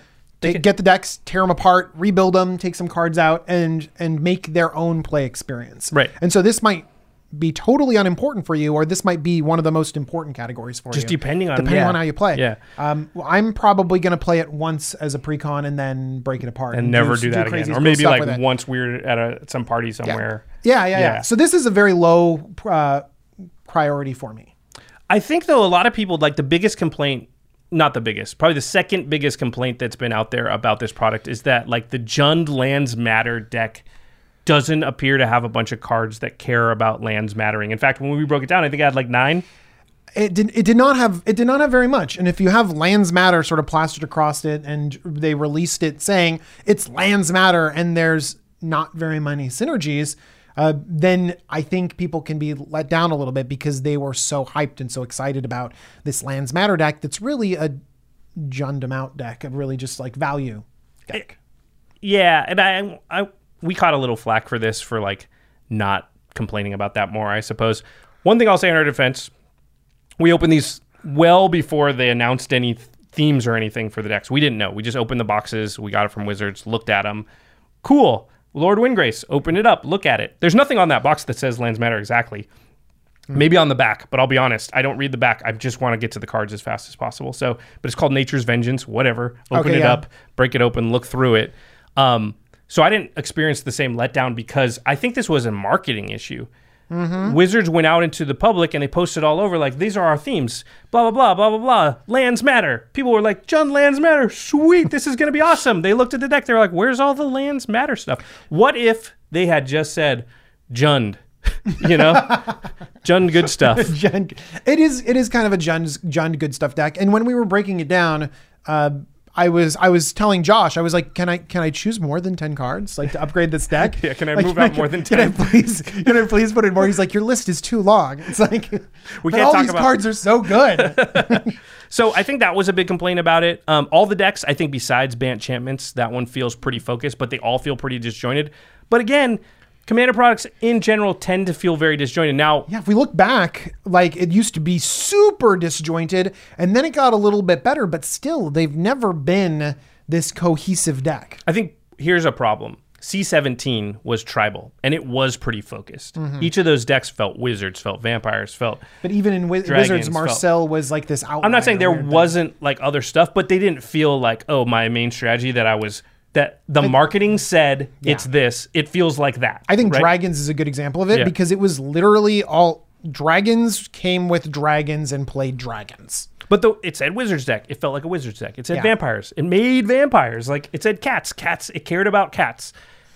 They get the decks, tear them apart, rebuild them, take some cards out, and and make their own play experience. Right. And so this might be totally unimportant for you, or this might be one of the most important categories for Just you. depending on depending yeah. on how you play. Yeah. Um, well, I'm probably going to play it once as a precon and then break it apart and never do, that crazy again, or cool maybe stuff like with it. once we're at a at some party somewhere. Yeah. Yeah, yeah, yeah. Yeah. So this is a very low uh, priority for me. I think though a lot of people like the biggest complaint. Not the biggest, probably the second biggest complaint that's been out there about this product is that like the Jund Lands Matter deck doesn't appear to have a bunch of cards that care about lands mattering. In fact, when we broke it down, I think I had like nine. It did. It did not have. It did not have very much. And if you have Lands Matter sort of plastered across it, and they released it saying it's Lands Matter, and there's not very many synergies, uh, then I think people can be let down a little bit because they were so hyped and so excited about this Lands Matter deck. That's really a Jund Amount deck, of really just like value deck. Yeah, and I, I, we caught a little flack for this for like not complaining about that more, I suppose. One thing I'll say in our defense. We opened these well before they announced any th- themes or anything for the decks. We didn't know. We just opened the boxes. We got it from Wizards, looked at them. Cool. Lord Windgrace, open it up, look at it. There's nothing on that box that says Lands Matter exactly. Mm. Maybe on the back, but I'll be honest, I don't read the back. I just want to get to the cards as fast as possible. So, but it's called Nature's Vengeance, whatever. Open okay, it yeah. up, break it open, look through it. Um, so I didn't experience the same letdown because I think this was a marketing issue. Mm-hmm. Wizards went out into the public and they posted all over like, these are our themes, blah, blah, blah, blah, blah, blah. Lands matter. People were like, Jund Lands Matter. Sweet. This is going to be awesome. They looked at the deck. They were like, where's all the Lands Matter stuff? What if they had just said Jund, you know, Jund good stuff. Jund, it is, it is kind of a Jund, Jund good stuff deck. And when we were breaking it down, uh, I was I was telling Josh, I was like, can I can I choose more than ten cards like to upgrade this deck? Yeah, can I like, move out more than ten? Can I please can I please put in more? He's like, your list is too long. It's like we but can't all talk these about cards are so good. So I think that was a big complaint about it. Um, all the decks, I think besides Bant Enchantments, that one feels pretty focused, but they all feel pretty disjointed. But again, Commander products in general tend to feel very disjointed. Now, yeah, if we look back, like it used to be super disjointed, and then it got a little bit better, but still, they've never been this cohesive deck. I think here's a problem. C seventeen was tribal, and it was pretty focused. Mm-hmm. Each of those decks felt wizards, felt vampires, felt But even in Wiz- dragons, Wizards, Marcel felt, was like this outlier. I'm not saying there weird wasn't thing. like other stuff, but they didn't feel like, oh, my main strategy that I was... that the marketing said yeah. it's this. It feels like that. I think right? Dragons is a good example of it Yeah. because it was literally all... Dragons came with dragons and played dragons. But the, it said Wizards deck. It felt like a Wizards deck. It said Yeah. vampires. It made vampires. Like it said cats. Cats. It cared about cats.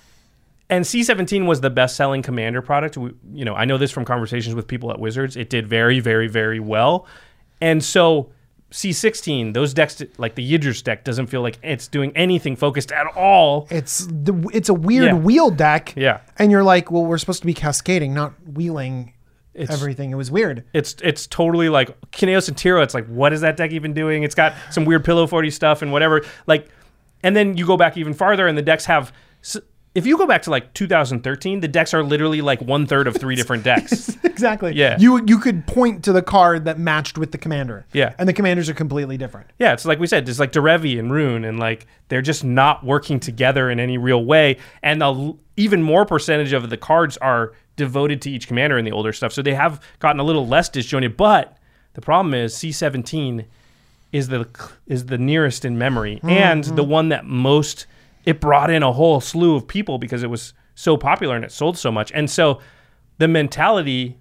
And C seventeen was the best-selling Commander product. We, you know, I know this from conversations with people at Wizards. It did very, very, very well. And so C sixteen, those decks, like the Yidris deck, doesn't feel like it's doing anything focused at all. It's the it's a weird Yeah. wheel deck. Yeah. And you're like, well, we're supposed to be cascading, not wheeling It's- everything. It was weird. It's it's totally like Kineos and Tiro. It's like, what is that deck even doing? It's got some weird Pillow forty stuff and whatever. Like, and then you go back even farther, and the decks have. If you go back to like two thousand thirteen, the decks are literally like one third of three different decks. Exactly. Yeah. You you could point to the card that matched with the commander. Yeah. And the commanders are completely different. Yeah, it's like we said, there's like Derevi and Rune, and like they're just not working together in any real way. And a l- even more percentage of the cards are devoted to each commander in the older stuff. So they have gotten a little less disjointed. But the problem is C seventeen is the is the nearest in memory mm-hmm. and the one that most it brought in a whole slew of people because it was so popular and it sold so much. And so the mentality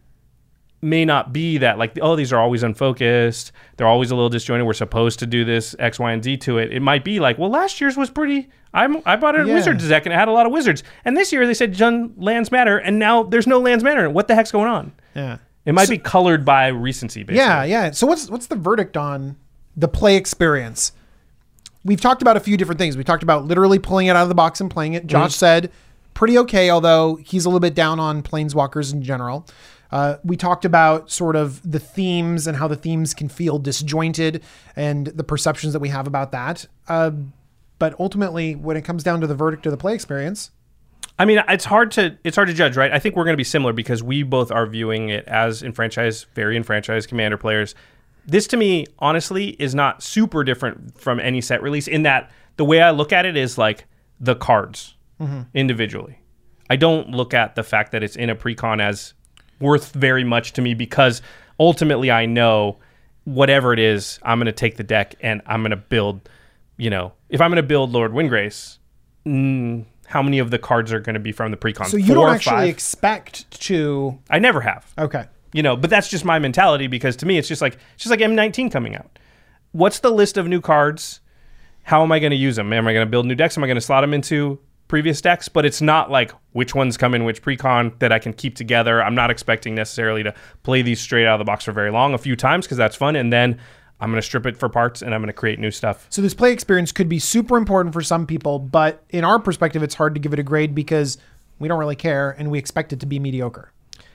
may not be that like, oh, these are always unfocused. They're always a little disjointed. We're supposed to do this X, Y, and Z to it. It might be like, well, last year's was pretty, I'm, I bought a Yeah. Wizards deck and it had a lot of Wizards. And this year they said Jund Lands Matter, and now there's no Lands Matter. What the heck's going on? Yeah. It might So- be colored by recency, basically. Yeah, yeah. So what's what's the verdict on the play experience? We've talked about a few different things. We talked about literally pulling it out of the box and playing it. Josh mm-hmm. said pretty okay, although he's a little bit down on Planeswalkers in general. Uh, we talked about sort of the themes and how the themes can feel disjointed and the perceptions that we have about that. Uh, but ultimately, when it comes down to the verdict of the play experience, I mean, it's hard to it's hard to judge, right? I think we're going to be similar because we both are viewing it as enfranchised, very enfranchised Commander players. This, to me, honestly, is not super different from any set release in that the way I look at it is like the cards Mm-hmm. individually. I don't look at the fact that it's in a precon as worth very much to me, because ultimately I know whatever it is, I'm going to take the deck and I'm going to build, you know, if I'm going to build Lord Windgrace, mm, how many of the cards are going to be from the precon? So you Four don't or actually five? expect to. I never have. Okay. You know, but that's just my mentality, because to me it's just like it's just like M nineteen coming out. What's the list of new cards? How am I going to use them? Am I going to build new decks? Am I going to slot them into previous decks? But it's not like which ones come in which precon that I can keep together. I'm not expecting necessarily to play these straight out of the box for very long, a few times, because that's fun, and then I'm going to strip it for parts and I'm going to create new stuff. So this play experience could be super important for some people, but in our perspective, it's hard to give it a grade because we don't really care and we expect it to be mediocre.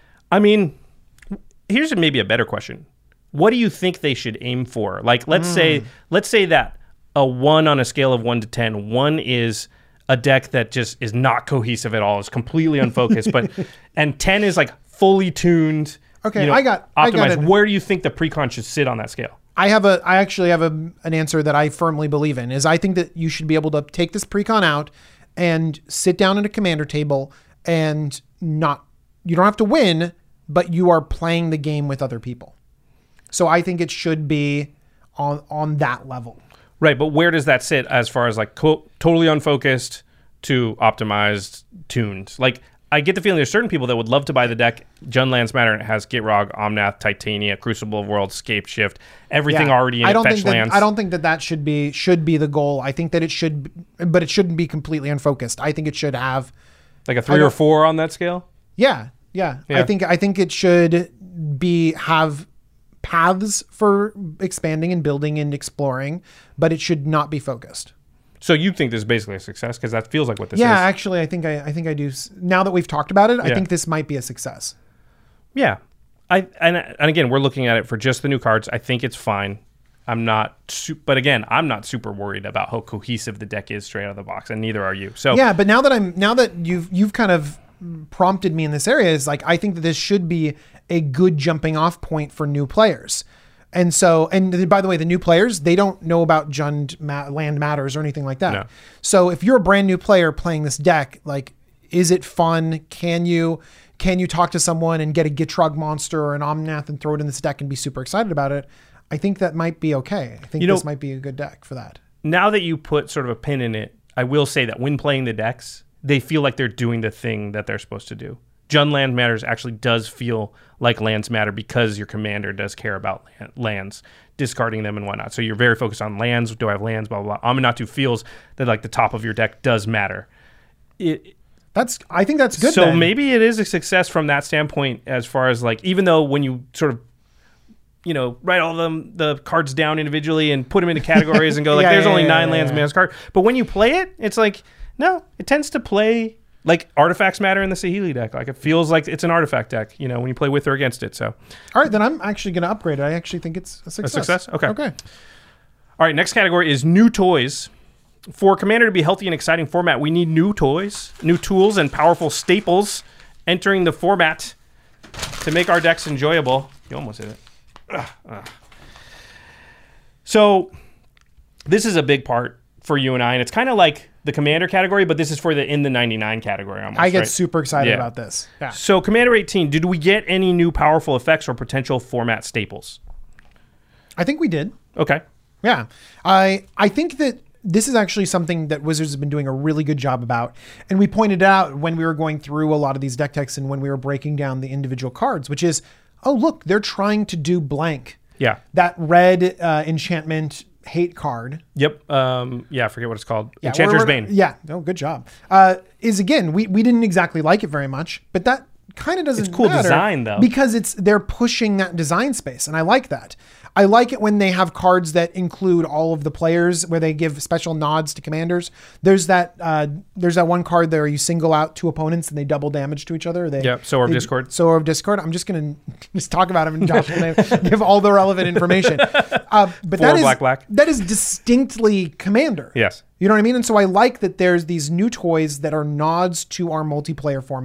I mean, here's maybe a better question. What do you think they should aim for? Like, let's mm. say, let's say that a one on a scale of one to ten, one is a deck that just is not cohesive at all, is completely unfocused, but and ten is like fully tuned. Okay, you know, I got optimized. I got it. Where do you think the precon should sit on that scale? I have a I actually have a, an answer that I firmly believe in. Is I think that you should be able to take this precon out and sit down at a commander table and not you don't have to win, but you are playing the game with other people. So I think it should be on on that level. Right, but where does that sit as far as like co- totally unfocused to optimized, tuned? Like, I get the feeling there's certain people that would love to buy the deck. Jund Lands Matter, and it has Gitrog, Omnath, Titania, Crucible of Worlds, Scape Shift, everything Yeah. already in I it, don't fetch think that, lands. I don't think that that should be should be the goal. I think that it should, but it shouldn't be completely unfocused. I think it should have, like a three or four on that scale? yeah, yeah. Yeah. I think I think it should be have paths for expanding and building and exploring, but it should not be focused. So you think this is basically a success? Because that feels like what this yeah, is. actually, I think I, I think I do. s- Now that we've talked about it, I Yeah. think this might be a success. Yeah. I and, and again, we're looking at it for just the new cards. I think it's fine. I'm not, su- but again, I'm not super worried about how cohesive the deck is straight out of the box, and neither are you. So Yeah, but now that I'm now that you've you've kind of prompted me in this area, is like I think that this should be a good jumping off point for new players. And so, and by the way, the new players, they don't know about Jund Ma- Land Matters or anything like that. No. So if you're a brand new player playing this deck, like, is it fun? Can you can you talk to someone and get a Gitrog monster or an Omnath and throw it in this deck and be super excited about it? I think that might be okay. I think You know- this might be a good deck for that. now that you put sort of a pin in it, I will say that when playing the decks, they feel like they're doing the thing that they're supposed to do. Jund Land Matters actually does feel like lands matter because your commander does care about land, lands, discarding them and whatnot. So you're very focused on lands. Do I have lands? Blah, blah, blah. Aminatou feels that like the top of your deck does matter. It, That's I think that's good. so then. maybe it is a success from that standpoint, as far as like, even though when you sort of, you know, write all them the cards down individually and put them into categories and go like, Yeah, there's yeah, only yeah, nine yeah, lands yeah. in this card. But when you play it, it's like, no, it tends to play like artifacts matter in the Saheeli deck. Like it feels like it's an artifact deck, you know, when you play with or against it. So, All right, then I'm actually going to upgrade it. I actually think it's a success. success? Okay. Okay. all right, next category is new toys. For Commander to be healthy and exciting format, we need new toys, new tools, and powerful staples entering the format to make our decks enjoyable. You almost hit it. Ugh, ugh. So this is a big part for you and I, and it's kind of like the Commander category, but this is for the in the ninety-nine category almost, I get right? super excited Yeah. about this. Yeah. So Commander eighteen, did we get any new powerful effects or potential format staples? I think we did. Okay. Yeah. I I think that this is actually something that Wizards has been doing a really good job about. And we pointed out when we were going through a lot of these deck techs and when we were breaking down the individual cards, which is, oh, look, they're trying to do blank. Yeah. That red uh, enchantment hate card. Yep. Um, yeah, I forget what it's called. Yeah, Enchanter's we're- we're- Bane. Yeah. Oh, good job. Uh, is again, we, we didn't exactly like it very much, but that kind of doesn't It's cool matter design, though. because it's they're pushing that design space, and I like that. I like it when they have cards that include all of the players, where they give special nods to commanders. There's that uh, there's that one card there where you single out two opponents and they double damage to each other. They, Yep, Sower of they- Discord. Sower of Discord. I'm just gonna just talk about him and Josh will name- give all the relevant information. Uh, but Four that is black, black. that is distinctly commander. Yes. You know what I mean? And so I like that there's these new toys that are nods to our multiplayer format.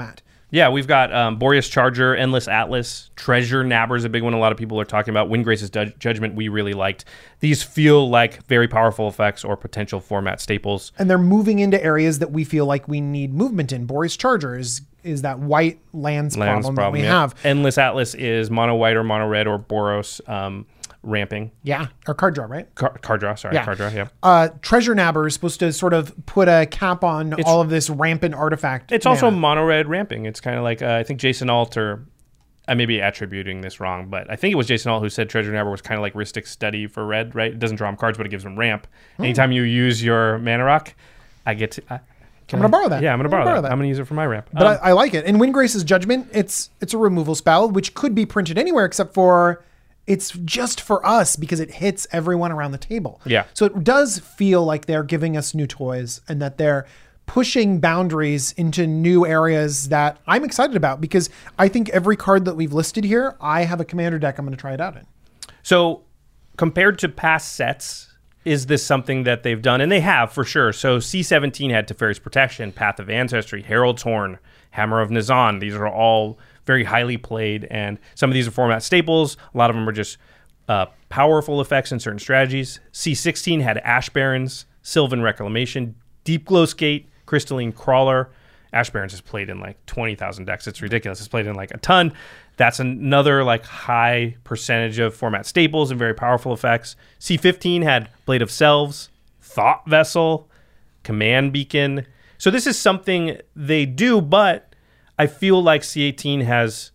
Yeah, we've got um, Boreas Charger, Endless Atlas, Treasure Nabber is a big one a lot of people are talking about. Windgrace's du- Judgment we really liked. These feel like very powerful effects or potential format staples. And they're moving into areas that we feel like we need movement in. Boreas Charger is, is that white lands, Lands problem, problem that we yeah. have. Endless Atlas is mono white or mono red or Boros um, ramping. Yeah, or card draw, right? Car- card draw, sorry, Yeah. card draw, yeah. Uh, Treasure Nabber is supposed to sort of put a cap on all of this rampant artifact. It's also mana. mono red ramping. It's kind of like, uh, I think Jason Alt, or I may be attributing this wrong, but I think it was Jason Alt who said Treasure Nabber was kind of like Rhystic Study for red, right? It doesn't draw him cards, but it gives him ramp. Hmm. Anytime you use your mana rock, I get to... I, I'm gonna borrow that. Yeah, I'm gonna I'm borrow, gonna borrow that. that. I'm gonna use it for my ramp. But Um, I, I like it. And Windgrace's Judgment, it's it's a removal spell, which could be printed anywhere except for it's just for us because it hits everyone around the table. Yeah. So it does feel like they're giving us new toys and that they're pushing boundaries into new areas that I'm excited about because I think every card that we've listed here, I have a commander deck I'm going to try it out in. So compared to past sets, is this something that they've done? And they have, for sure. So C seventeen had Teferi's Protection, Path of Ancestry, Herald's Horn, Hammer of Nazan. These are all very highly played, and some of these are format staples. A lot of them are just uh, powerful effects in certain strategies. C sixteen had Ash Barrens, Sylvan Reclamation, Deep Glow Skate, Crystalline Crawler. Ash Barrens is played in like twenty thousand decks. It's ridiculous. It's played in like a ton. That's another like high percentage of format staples and very powerful effects. C fifteen had Blade of Selves, Thought Vessel, Command Beacon. So this is something they do, but I feel like C eighteen has...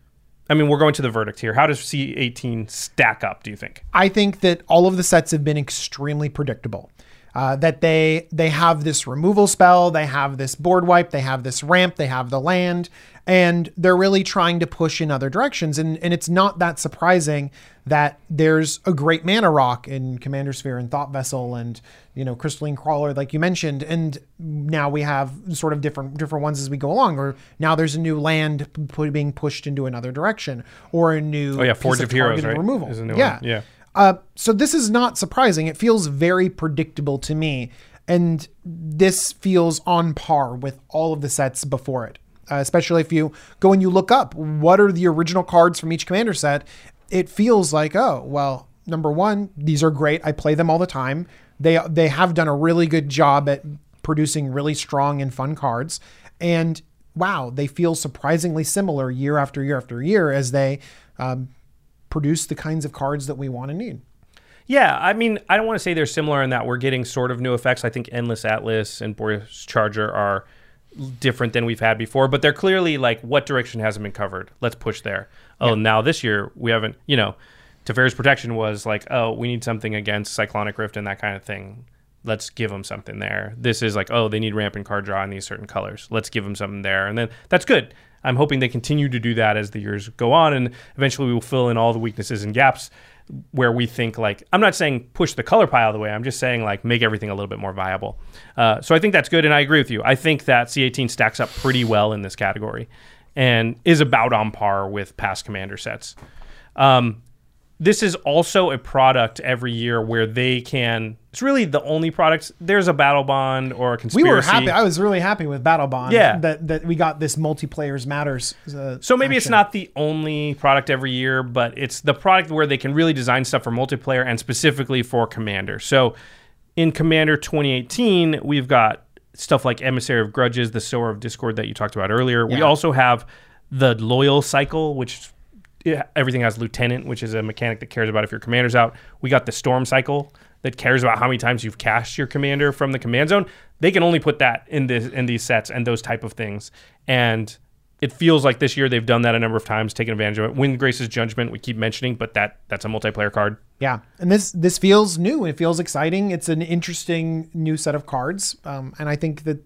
I mean, we're going to the verdict here. How does C eighteen stack up, do you think? I think that all of the sets have been extremely predictable. Uh, that they they have this removal spell, they have this board wipe, they have this ramp, they have the land, and they're really trying to push in other directions. And, and it's not that surprising that there's a great mana rock in Commander Sphere and Thought Vessel and, you know, Crystalline Crawler, like you mentioned. And now we have sort of different different ones as we go along. Or now there's a new land p- being pushed into another direction, or a new Oh yeah, piece Forge of Heroes, targeted right? removal. Is a new yeah. one. Yeah. Uh, so this is not surprising. It feels very predictable to me. And this feels on par with all of the sets before it. Uh, especially if you go and you look up what are the original cards from each commander set, it feels like, oh, well, number one, these are great. I play them all the time. They they have done a really good job at producing really strong and fun cards. And wow, they feel surprisingly similar year after year after year as they um, produce the kinds of cards that we want to need. Yeah, I mean, I don't want to say they're similar in that we're getting sort of new effects. I think Endless Atlas and Boreas Charger are different than we've had before, but they're clearly like, what direction hasn't been covered? Let's push there. Oh, yeah. Now this year we haven't, you know, Teferi's Protection was like, oh, we need something against Cyclonic Rift and that kind of thing. Let's give them something there. This is like, oh, they need ramp and card draw in these certain colors. Let's give them something there. And then that's good. I'm hoping they continue to do that as the years go on, and eventually we will fill in all the weaknesses and gaps where we think like, I'm not saying push the color pile the way, I'm just saying like make everything a little bit more viable. Uh, so I think that's good, and I agree with you. I think that C eighteen stacks up pretty well in this category and is about on par with past Commander sets. Um, this is also a product every year where they can, it's really the only product, there's a Battle Bond or a Conspiracy. We were happy. I was really happy with Battle Bond. Yeah. That, that we got this multiplayers matters. Uh, so maybe action. it's not the only product every year, but it's the product where they can really design stuff for multiplayer and specifically for Commander. So in Commander twenty eighteen, we've got stuff like Emissary of Grudges, the Sower of Discord that you talked about earlier. Yeah. We also have the Loyal Cycle, which everything has Lieutenant, which is a mechanic that cares about if your commander's out. We got the Storm Cycle that cares about how many times you've cast your commander from the command zone. They can only put that in this in these sets and those type of things. And it feels like this year they've done that a number of times, taken advantage of it. Windgrace's Judgment we keep mentioning, but that that's a multiplayer card. Yeah, and this this feels new. It feels exciting. It's an interesting new set of cards, um, and I think that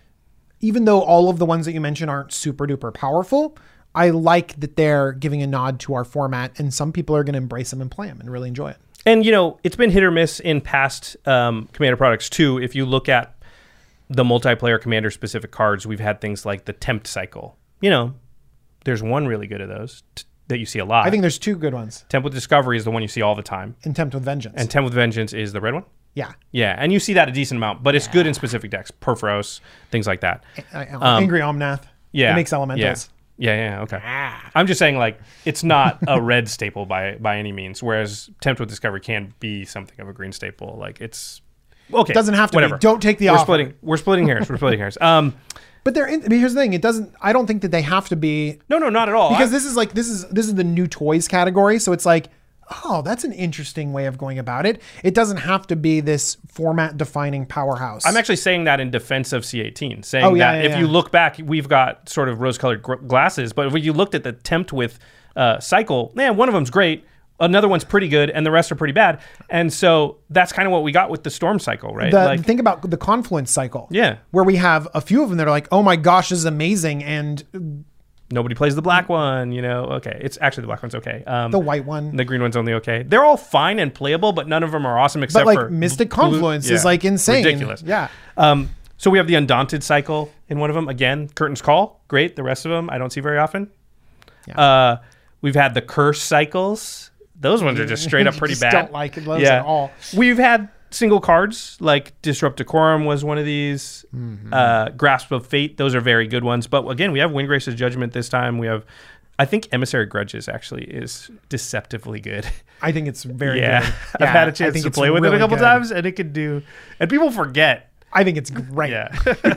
even though all of the ones that you mentioned aren't super duper powerful, I like that they're giving a nod to our format, and some people are going to embrace them and play them and really enjoy it. And, you know, it's been hit or miss in past um, Commander products, too. If you look at the multiplayer Commander-specific cards, we've had things like the Tempt Cycle. You know, there's one really good of those t- that you see a lot. I think there's two good ones. Tempt with Discovery is the one you see all the time. And Tempt with Vengeance. And Tempt with Vengeance is the red one? Yeah. Yeah, and you see that a decent amount, but it's yeah. good in specific decks. Perforos, things like that. Um, Angry Omnath. Yeah. It makes elementals. Yeah, yeah, yeah, okay. I'm just saying, like, it's not a red staple by by any means, whereas Tempt with Discovery can be something of a green staple. Like, it's okay. Doesn't have to whatever. be. Don't take the we're offer. Splitting, we're splitting hairs. We're splitting hairs. Um, But they're in, I mean, here's the thing. It doesn't. I don't think that they have to be. no, no, not at all. Because I- this is like this is this is the new toys category. So it's like, oh, that's an interesting way of going about it. It doesn't have to be this format defining powerhouse. I'm actually saying that in defense of C eighteen, saying Oh, yeah, that yeah, if yeah. you look back, we've got sort of rose-colored gr- glasses, but if you looked at the Tempt with uh, cycle, man, one of them's great, another one's pretty good, and the rest are pretty bad. And so that's kind of what we got with the Storm cycle, right? the, like, think about the Confluence cycle. Yeah. Where we have a few of them that are like, oh my gosh, this is amazing. And nobody plays the black one, you know? Okay, it's actually the black one's okay. Um, the white one. the green one's only okay. They're all fine and playable, but none of them are awesome except But like for Mystic blue- Confluence yeah, is like insane. ridiculous. Yeah. Um, so we have the Undaunted cycle in one of them. Again, Curtain's Call, great. The rest of them I don't see very often. Yeah. Uh, we've had the Curse cycles. Those ones are just straight up pretty Just bad. don't like those at all. We've had single cards like Disrupt Decorum was one of these. Mm-hmm. Uh, Grasp of Fate. Those are very good ones. But again, we have Windgrace's Judgment this time. We have, I think Emissary Grudges actually is deceptively good. I think it's very yeah, good. I've had a I chance think to it's play with it really a couple good. times, and it could do. And people forget. I think it's great. Yeah.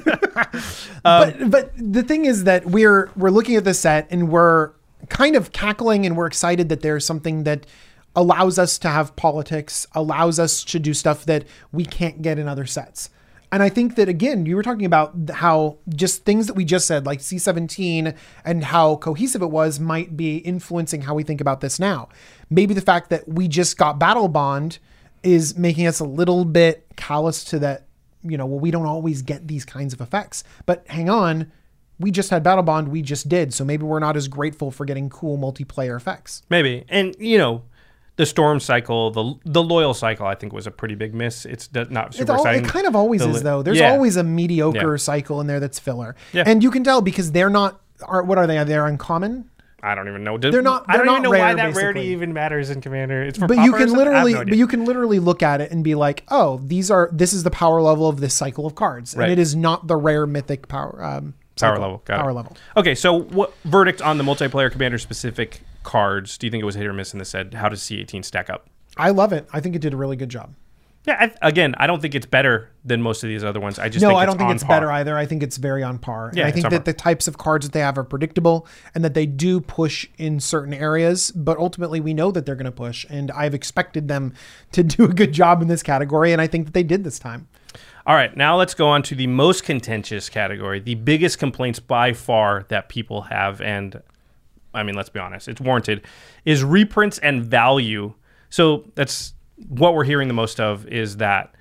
but but the thing is that we're we're looking at the set and we're kind of cackling and we're excited that there's something that allows us to have politics, allows us to do stuff that we can't get in other sets. And I think that, again, you were talking about how just things that we just said, like C seventeen and how cohesive it was, might be influencing how we think about this now. Maybe the fact that we just got Battle Bond is making us a little bit callous to that, you know, well, we don't always get these kinds of effects. But hang on, we just had Battle Bond, we just did. So maybe we're not as grateful for getting cool multiplayer effects. Maybe. And, you know, the Storm cycle, the the Loyal cycle, I think was a pretty big miss. It's d- not super It's all, exciting. it kind of always The is, li- though. There's Yeah. always a mediocre Yeah. cycle in there that's filler. Yeah. And you can tell because they're not, are what are they? They're uncommon? I don't even know. They're not- I don't they're even not know why rare, that rarity basically. even matters in Commander. It's for But you Pauper or can something? I have literally, no idea. but you can literally look at it and be like, oh, these are, this is the power level of this cycle of cards. Right. And it is not the rare mythic power, um, Power cycle. level. Got power it. level. Okay, so what verdict on the multiplayer Commander specific cards? Do you think it was hit or miss in the set? How does C eighteen stack up? I love it. I think it did a really good job. Yeah, I, again, I don't think it's better than most of these other ones. I just No, think I don't it's think on it's par. better either. I think it's very on par. And Yeah, I it's think on that par. the types of cards that they have are predictable and that they do push in certain areas, but ultimately we know that they're going to push. And I've expected them to do a good job in this category. And I think that they did this time. All right, now let's go on to the most contentious category, the biggest complaints by far that people have, and I mean, let's be honest, it's warranted, is reprints and value. So that's what we're hearing the most of is that,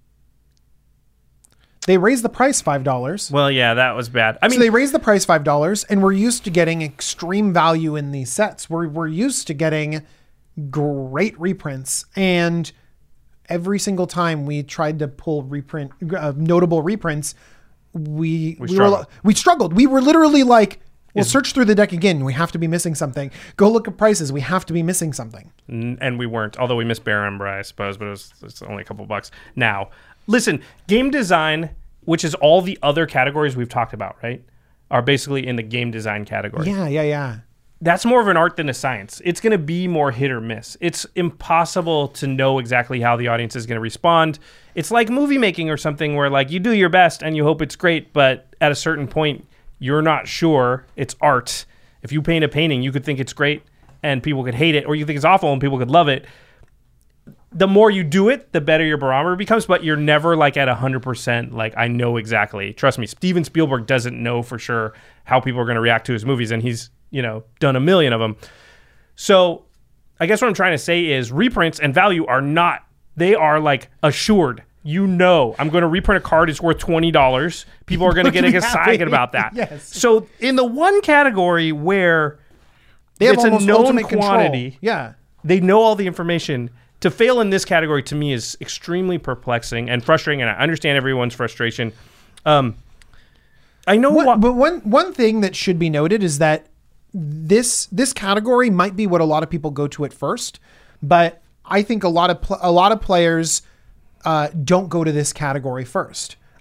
They raised the price five dollars. well, yeah, that was bad. I So mean, they raised the price five dollars, and we're used to getting extreme value in these sets. We're, we're used to getting great reprints, and every single time we tried to pull reprint, uh, notable reprints, we we, struggled. were we struggled. We were literally like, well, search through the deck again. We have to be missing something. Go look at prices. We have to be missing something. N- and we weren't, although we missed Bear Ember, I suppose, but it was, it's only a couple bucks. Now, listen, game design, which is all the other categories we've talked about, right, are basically in the game design category. Yeah, yeah, yeah. That's more of an art than a science. It's going to be more hit or miss. It's impossible to know exactly how the audience is going to respond. It's like movie making or something where like you do your best and you hope it's great, but at a certain point, you're not sure. It's art. If you paint a painting, you could think it's great and people could hate it, or you think it's awful and people could love it. The more you do it, the better your barometer becomes, but you're never like at one hundred percent like, I know exactly. Trust me, Steven Spielberg doesn't know for sure how people are going to react to his movies, and he's, you know, done a million of them. So I guess what I'm trying to say is reprints and value are not, they are like assured. You know, I'm going to reprint a card. It's worth twenty dollars. People are going to get Be excited happy. about that. Yes. So in the one category where They have it's a almost known ultimate quantity, control. Yeah. they know all the information. To fail in this category to me is extremely perplexing and frustrating, and I understand everyone's frustration. Um, I know What, what, but one one thing that should be noted is that this this category might be what a lot of people go to at first, but I think a lot of pl- a lot of players uh, don't go to this category first.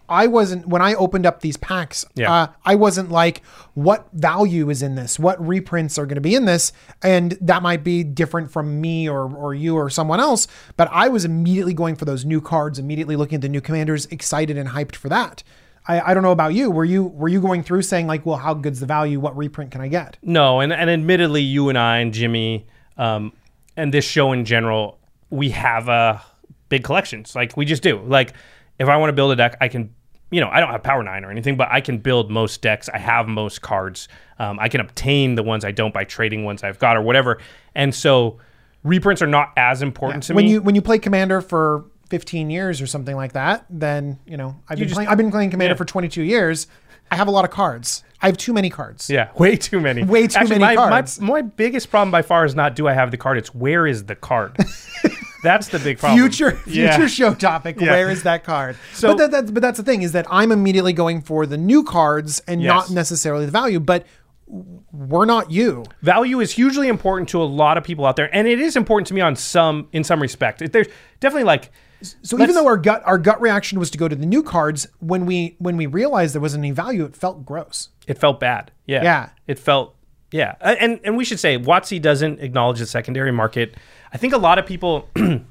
I wasn't, when I opened up these packs, Yeah. uh, I wasn't like, what value is in this? What reprints are going to be in this? And that might be different from me or, or you or someone else. But I was immediately going for those new cards, immediately looking at the new commanders, excited and hyped for that. I, I don't know about you. Were you were you going through saying like, well, how good's the value? What reprint can I get? No, and, and admittedly, you and I and Jimmy um, and this show in general, we have uh, big collections. Like, we just do. Like, if I want to build a deck, I can, you know, I don't have Power nine or anything, but I can build most decks. I have most cards. Um, I can obtain the ones I don't by trading ones I've got or whatever. And so reprints are not as important Yeah. to when me. you when you play Commander for fifteen years or something like that, then, you know, I've You been just- playing I've been playing Commander yeah. for twenty-two years. I have a lot of cards. I have too many cards. Yeah, way too many. Way too Actually, many my, cards. My, my biggest problem by far is not do I have the card, it's where is the card? That's the big problem. Future future Yeah. show topic. Yeah. Where is that card? So- but that, that's but that's the thing is that I'm immediately going for the new cards and Yes. not necessarily the value. But we're not you. Value is hugely important to a lot of people out there, and it is important to me on some in some respect. There's definitely like So Let's- even though our gut our gut reaction was to go to the new cards, when we when we realized there wasn't any value, it felt gross. it felt bad. Yeah. Yeah. It felt yeah. A- And and we should say WotC doesn't acknowledge the secondary market. I think a lot of people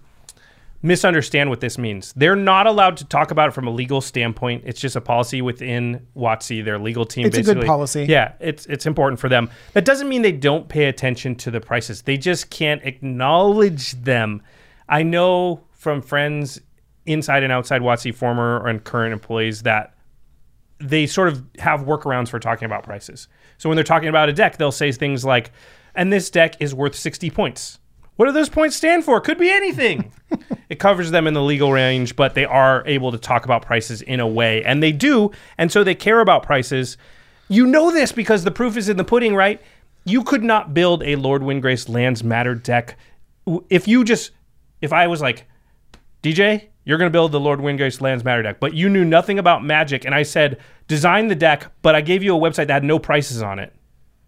misunderstand what this means. They're not allowed to talk about it from a legal standpoint. It's just a policy within WotC, their legal team. It's a basically. good policy. Yeah, it's it's important for them. That doesn't mean they don't pay attention to the prices. They just can't acknowledge them. I know from friends inside and outside WotC, former and current employees, that they sort of have workarounds for talking about prices. So when they're talking about a deck, they'll say things like, and this deck is worth sixty points. What do those points stand for? Could be anything. It covers them in the legal range, but they are able to talk about prices in a way. And they do, and so they care about prices. You know this because the proof is in the pudding, right? You could not build a Lord Windgrace Lands Matter deck if you just, if I was like, D J, you're going to build the Lord Windgrace Lands Matter deck, but you knew nothing about Magic, and I said, design the deck, but I gave you a website that had no prices on it.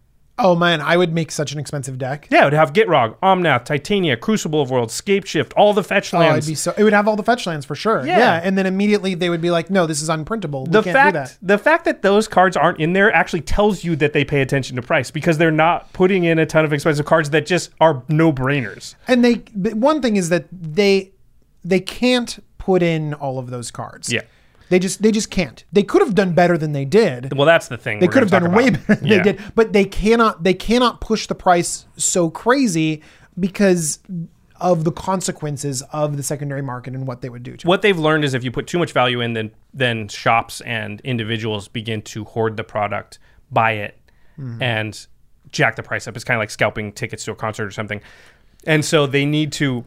Oh man, I would make such an expensive deck. Yeah, it would have Gitrog, Omnath, Titania, Crucible of Worlds, Scapeshift, all the fetch Oh, lands. it'd be so. It would have all the fetch lands for sure. Yeah. Yeah, and then immediately they would be like, "No, this is unprintable. We the can't fact do that." the fact that those cards aren't in there actually tells you that they pay attention to price because they're not putting in a ton of expensive cards that just are no-brainers. And they, but one thing is that they, they can't put in all of those cards. Yeah. They just, they just can't. They could have done better than they did. Well, that's the thing. They we're could have gonna done talk way about. better than Yeah. they did, but they cannot, they cannot push the price so crazy because of the consequences of the secondary market and what they would do to it. What they've learned is if you put too much value in, then then shops and individuals begin to hoard the product, buy it, Mm-hmm. and jack the price up. It's kind of like scalping tickets to a concert or something. And so they need to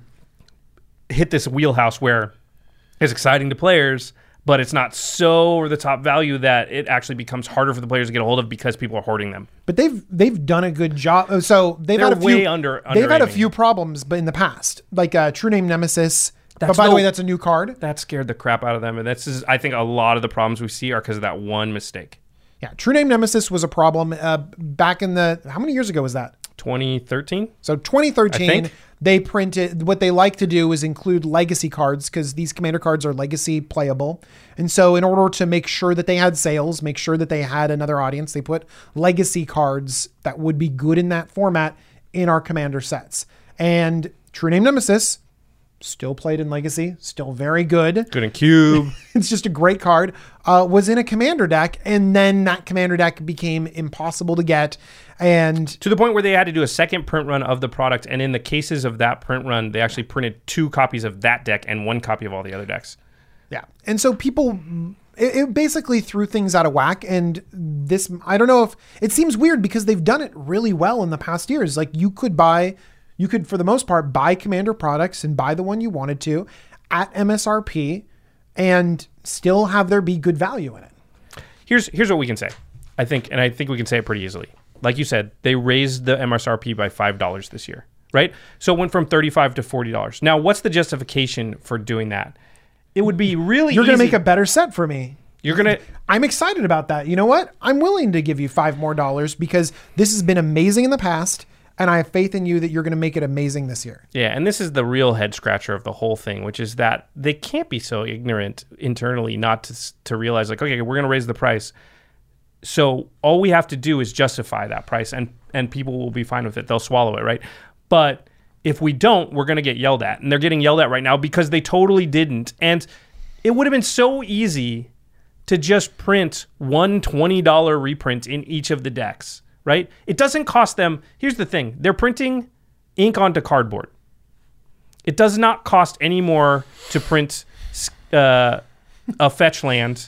hit this wheelhouse where it's exciting to players, but it's not so over the top value that it actually becomes harder for the players to get a hold of because people are hoarding them. But they've they've done a good job. Oh, So they've They're had a few way under- they've had a under-aiming. few problems, but in the past, like uh, True Name Nemesis. That's but by the the- way, that's a new card. That scared the crap out of them. And that's just, I think a lot of the problems we see are because of that one mistake. Yeah, True Name Nemesis was a problem uh, back in the how many years ago was that? twenty thirteen? So twenty thirteen, I think. they printed, what they like to do is include legacy cards because these commander cards are legacy playable. And so in order to make sure that they had sales, make sure that they had another audience, they put legacy cards that would be good in that format in our commander sets. And True Name Nemesis, still played in legacy, still very good. Good in cube. It's just a great card, uh, was in a commander deck. And then that commander deck became impossible to get. And To the point where they had to do a second print run of the product, and in the cases of that print run, they actually printed two copies of that deck and one copy of all the other decks. yeah. And so people, it, it basically threw things out of whack. And this, I don't know if, it seems weird because they've done it really well in the past years. Like you could buy, you could, for the most part, buy commander products and buy the one you wanted to at M S R P and still have there be good value in it. Here's here's what we can say, I think, and I think we can say it pretty easily. Like you said, they raised the M S R P by five dollars this year, right? So it went from thirty-five dollars to forty dollars. Now, what's the justification for doing that? It would be really You're going to easy- make a better set for me. You're going to... I'm excited about that. You know what? I'm willing to give you five more dollars because this has been amazing in the past. and I have faith in you that you're going to make it amazing this year. Yeah, and this is the real head scratcher of the whole thing, which is that they can't be so ignorant internally not to to realize, like, okay, we're going to raise the price. So all we have to do is justify that price, and and people will be fine with it. They'll swallow it, right? But if we don't, we're going to get yelled at. And they're getting yelled at right now because they totally didn't. And it would have been so easy to just print one twenty dollars reprint in each of the decks, right? It doesn't cost them. Here's the thing. They're printing ink onto cardboard. It does not cost any more to print uh, a fetch land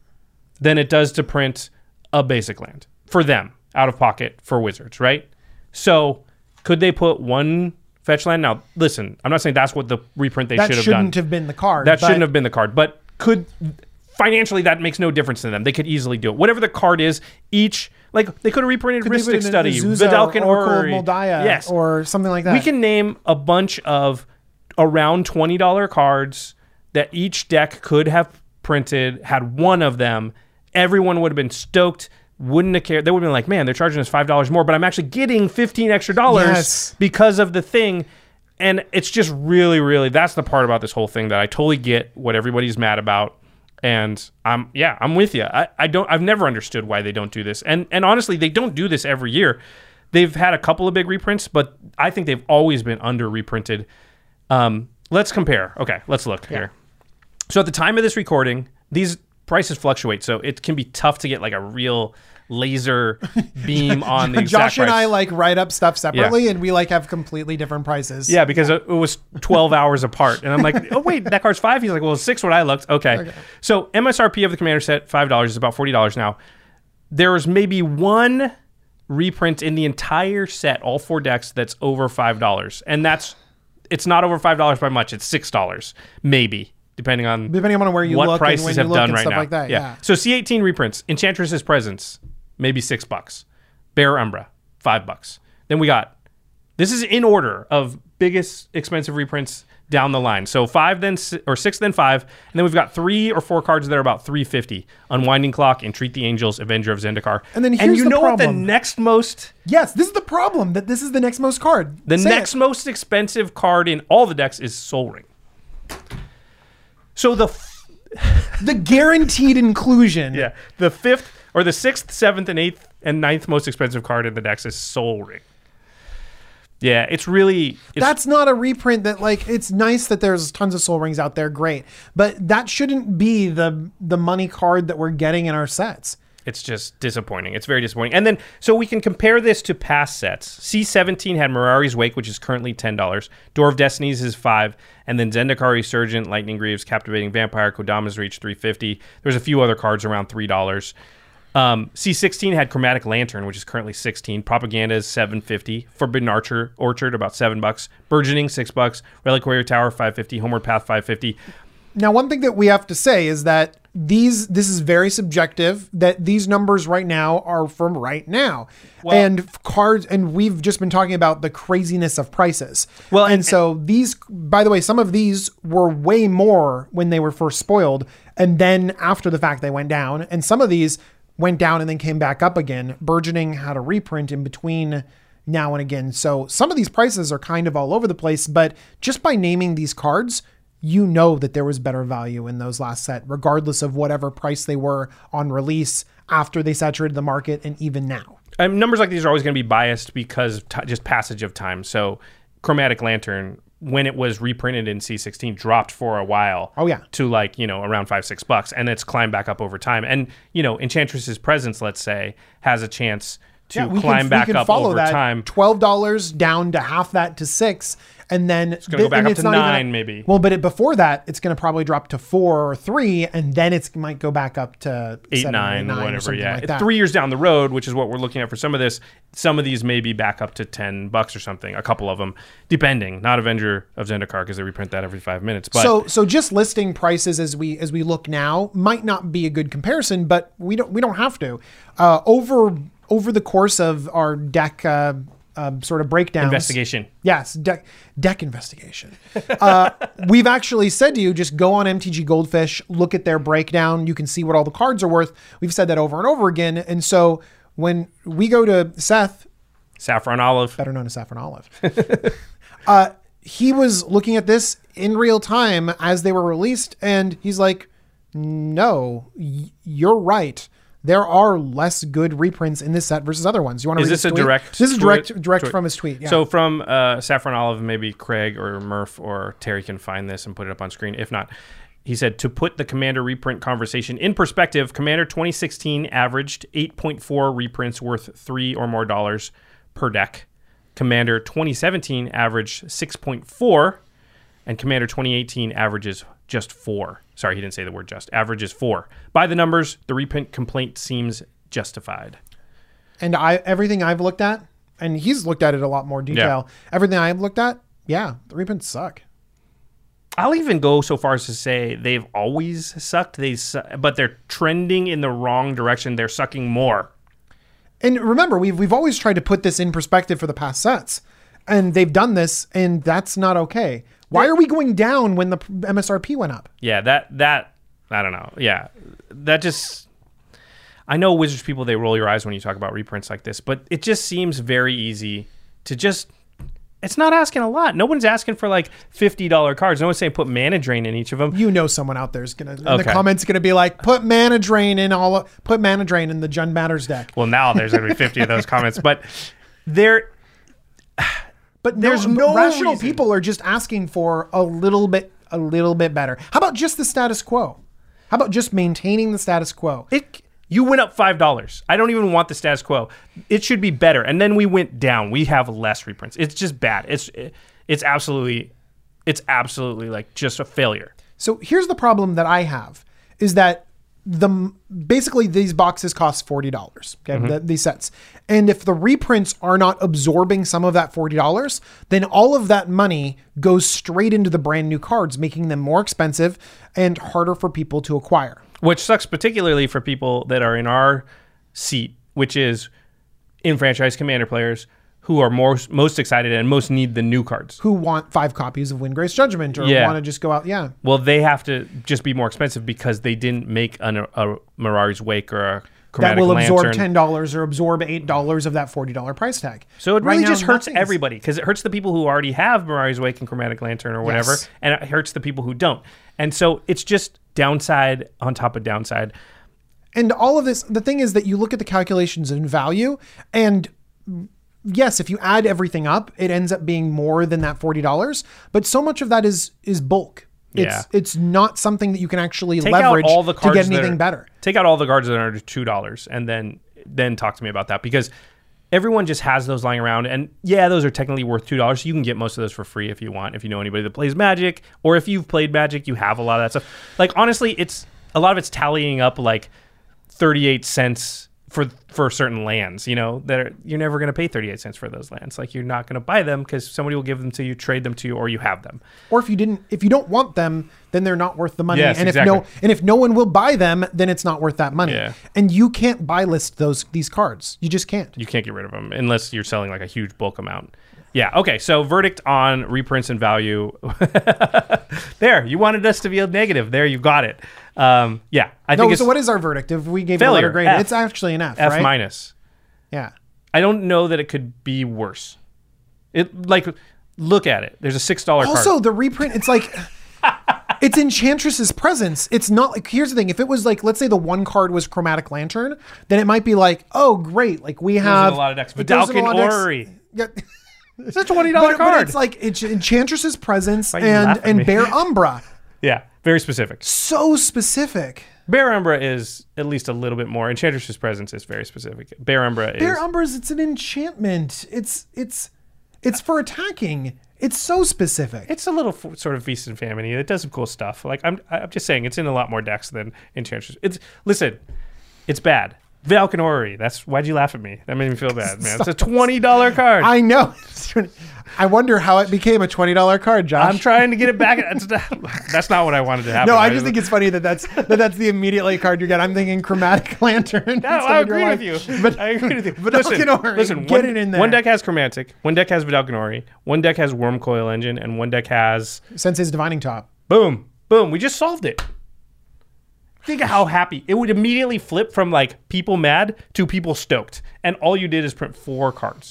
than it does to print a basic land for them, out of pocket for Wizards, right? So could they put one fetch land? Now, listen, I'm not saying that's what the reprint they that should have done. That shouldn't have been the card. That but... shouldn't have been the card. But could financially that makes no difference to them. They could easily do it. Whatever the card is, each like they could have reprinted could Rhystic Study, Vidalcan or Moldaya, yes, or something like that. We can name a bunch of around twenty dollars cards that each deck could have printed. Had one of them, everyone would have been stoked. Wouldn't have cared. They would have been like, man, they're charging us five dollars more, but I'm actually getting fifteen extra dollars yes. because of the thing. And it's just really, really, that's the part about this whole thing that I totally get what everybody's mad about. And I'm, yeah, I'm with you. I, I don't, I've never understood why they don't do this. And and honestly, they don't do this every year. They've had a couple of big reprints, but I think they've always been under reprinted. Um, let's compare. Okay, let's look yeah. here. So at the time of this recording, these prices fluctuate, so it can be tough to get like a real laser beam on the exact Josh and price. I like write up stuff separately, yeah. and we like have completely different prices. Yeah, because yeah. it was twelve hours apart, and I'm like, oh wait, that card's five. He's like, well, it's six when I looked. Okay. okay. So M S R P of the Commander set five dollars is about forty dollars now. There's maybe one reprint in the entire set, all four decks, that's over five dollars, and that's it's not over five dollars by much. It's six dollars maybe. Depending on depending on where you what look prices and when have you look done and right stuff now. Like that, yeah. yeah. So C eighteen reprints, Enchantress's Presence, maybe six bucks. Bear Umbra, five bucks. Then we got this is in order of biggest expensive reprints down the line. So five then or six then five, and then we've got three or four cards that are about three fifty. Unwinding Clock, Entreat the Angels, Avenger of Zendikar. And then here's and you the know problem. what the next most yes, this is the problem that this is the next most card. The Say next it. most expensive card in all the decks is Sol Ring. So the f- the guaranteed inclusion. Yeah. The fifth or the sixth, seventh, and eighth and ninth most expensive card in the decks is Sol Ring. Yeah, it's really it's, that's not a reprint that like it's nice that there's tons of Sol Rings out there, great. But that shouldn't be the the money card that we're getting in our sets. It's just disappointing. It's very disappointing. And then, so we can compare this to past sets. C seventeen had Mirari's Wake, which is currently ten dollars. Door of Destinies is five dollars. And then Zendikar Resurgent, Lightning Greaves, Captivating Vampire, Kodama's Reach, three dollars and fifty cents. There's a few other cards around three dollars. Um, C sixteen had Chromatic Lantern, which is currently sixteen dollars. Propaganda is seven dollars and fifty cents. Forbidden Archer, Orchard, about seven bucks. Burgeoning, six bucks. Reliquary Tower, five dollars and fifty cents. Homeward Path, five dollars and fifty cents. Now, one thing that we have to say is that these this is very subjective, that these numbers right now are from right now. Well, and cards, and we've just been talking about the craziness of prices. Well, and, and so these, by the way, some of these were way more when they were first spoiled, and then after the fact they went down, and some of these went down and then came back up again. Burgeoning had a reprint in between now and again. So some of these prices are kind of all over the place, but just by naming these cards, you know that there was better value in those last set, regardless of whatever price they were on release, after they saturated the market, and even now. Um, numbers like these are always going to be biased because of t- just passage of time. So Chromatic Lantern, when it was reprinted in C sixteen, dropped for a while. Oh, yeah. To like, you know, around five, six bucks. And it's climbed back up over time. And, you know, Enchantress's Presence, let's say, has a chance to yeah, we climb can, back we can up follow over that time. twelve dollars down to half that to six. And then it's going to go back up to nine, even, maybe. Well, but it, before that, it's going to probably drop to four or three, and then it might go back up to eight, seven, nine, eight, nine whatever. Yeah, like it's that. three years down the road, which is what we're looking at for some of this. Some of these may be back up to ten bucks or something. A couple of them, depending. Not Avenger of Zendikar because they reprint that every five minutes. But so, so just listing prices as we as we look now might not be a good comparison, but we don't we don't have to. Uh, over over the course of our deck. Uh, Um, sort of breakdowns. Investigation. Yes, deck deck investigation. Uh, we've actually said to you, just go on M T G Goldfish, look at their breakdown. You can see what all the cards are worth. We've said that over and over again. And so when we go to Seth, Saffron Olive. better known as Saffron Olive. uh, he was looking at this in real time as they were released, and he's like, no, y- you're right. There are less good reprints in this set versus other ones. You want to Is read this his a tweet? direct This is direct, tweet? direct Tweet. from his tweet. Yeah. So from uh, Saffron Olive, maybe Craig or Murph or Terry can find this and put it up on screen. If not, he said, to put the Commander reprint conversation in perspective, Commander twenty sixteen averaged eight point four reprints worth three or more dollars per deck. Commander twenty seventeen averaged six point four, and Commander twenty eighteen averages just four. Sorry, he didn't say the word just. Averages four. By the numbers, the reprint complaint seems justified. And I everything I've looked at, and he's looked at it a lot more detail. Yeah. Everything I've looked at, yeah, the reprints suck. I'll even go so far as to say they've always sucked. They, su- but they're trending in the wrong direction. They're sucking more. And remember, we've we've always tried to put this in perspective for the past sets, and they've done this, and that's not okay. Why are we going down when the M S R P went up? Yeah, that that I don't know. Yeah, that just. I know Wizards people, they roll your eyes when you talk about reprints like this, but it just seems very easy to just. It's not asking a lot. No one's asking for like fifty dollars cards. No one's saying put Mana Drain in each of them. You know, someone out there is gonna in Okay. the comments gonna be like, put Mana Drain in all. Of, put Mana Drain in the Jund Matters deck. Well, now there's gonna be fifty of those comments, but there. But There's no, no rational reason. people are just asking for a little bit, a little bit better. How about just the status quo? How about just maintaining the status quo? It you went up five dollars. I don't even want the status quo. It should be better. And then we went down. We have less reprints. It's just bad. It's it's absolutely it's absolutely like just a failure. So here's the problem that I have is that the basically these boxes cost forty dollars. Okay, Mm-hmm. the, these sets, and if the reprints are not absorbing some of that forty dollars, then all of that money goes straight into the brand new cards, making them more expensive and harder for people to acquire. Which sucks particularly for people that are in our seat, which is enfranchised Commander players who are more, most excited and most need the new cards. Who want five copies of Windgrace Judgment or Yeah. want to just go out? Yeah. Well, they have to just be more expensive because they didn't make an, a Mirari's Wake or a That Chromatic will absorb Lantern. ten dollars or absorb eight dollars of that forty dollars price tag. So it Right really now, just hurts nothing's- everybody because it hurts the people who already have Mirari's Wake and Chromatic Lantern or whatever, Yes. and it hurts the people who don't. And so it's just downside on top of downside. And all of this, the thing is that you look at the calculations in value, and yes, if you add everything up, it ends up being more than that forty dollars. But so much of that is is bulk. It's Yeah. it's not something that you can actually Take leverage out all the to cards get that anything are- better. Take out all the cards that are under two dollars, and then then talk to me about that because everyone just has those lying around. And yeah, those are technically worth two dollars. So you can get most of those for free if you want. If you know anybody that plays Magic, or if you've played Magic, you have a lot of that stuff. Like honestly, it's a lot of it's tallying up like thirty-eight cents for for certain lands, you know, that are, you're never going to pay thirty-eight cents for those lands. Like you're not going to buy them because somebody will give them to you, trade them to you, or you have them. Or if you didn't, if you don't want them, then they're not worth the money. Yes, and if exactly. no, and if no one will buy them, then it's not worth that money. Yeah. And you can't buy list those these cards. You just can't. You can't get rid of them unless you're selling like a huge bulk amount. Yeah. Okay. So verdict on reprints and value. There, you wanted us to be negative. There, you got it. Um, yeah. I No. think it's So what is our verdict? If we gave it a failure, letter grade, F. it's actually an F. F right? minus. Yeah. I don't know that it could be worse. It like look at it. There's a six dollar card. Also, the reprint, it's like it's Enchantress's Presence. It's not like, here's the thing. If it was like, let's say the one card was Chromatic Lantern, then it might be like, oh, great. Like we Goes in have a lot of decks. it goes in a Vidalcan lot of decks. Orrery. Yeah. It's a twenty dollar But, card. but it's like it's Enchantress's Presence Why you and, laugh at and me? Bear Umbra. Yeah. Very specific. So specific. Bear Umbra is at least a little bit more. Enchantress's Presence is very specific. Bear Umbra is. Bear Umbra's, it's an enchantment. It's it's it's for attacking. It's so specific. It's a little f- sort of feast and famine. It does some cool stuff. Like I'm, I'm just saying, it's in a lot more decks than Enchantress. It's listen, it's bad. Vidalcan Orrery. That's why'd you laugh at me? That made me feel bad, man. It's a twenty dollar card. I know. I wonder how it became a twenty dollar card, Josh. I'm trying to get it back. That's not, that's not what I wanted to happen. No, I just think it's funny that that's that that's the immediately card you get. I'm thinking Chromatic Lantern. No, I agree with you. But I agree with you. But listen, Vidalcan listen. get One, it in there. one deck has Chromatic. One deck has Vidalcan Orrery. One deck has Wormcoil Engine, and one deck has Sensei's Divining Top. boom, boom. We just solved it. Think of how happy it would immediately flip from like people mad to people stoked, and all you did is print four cards.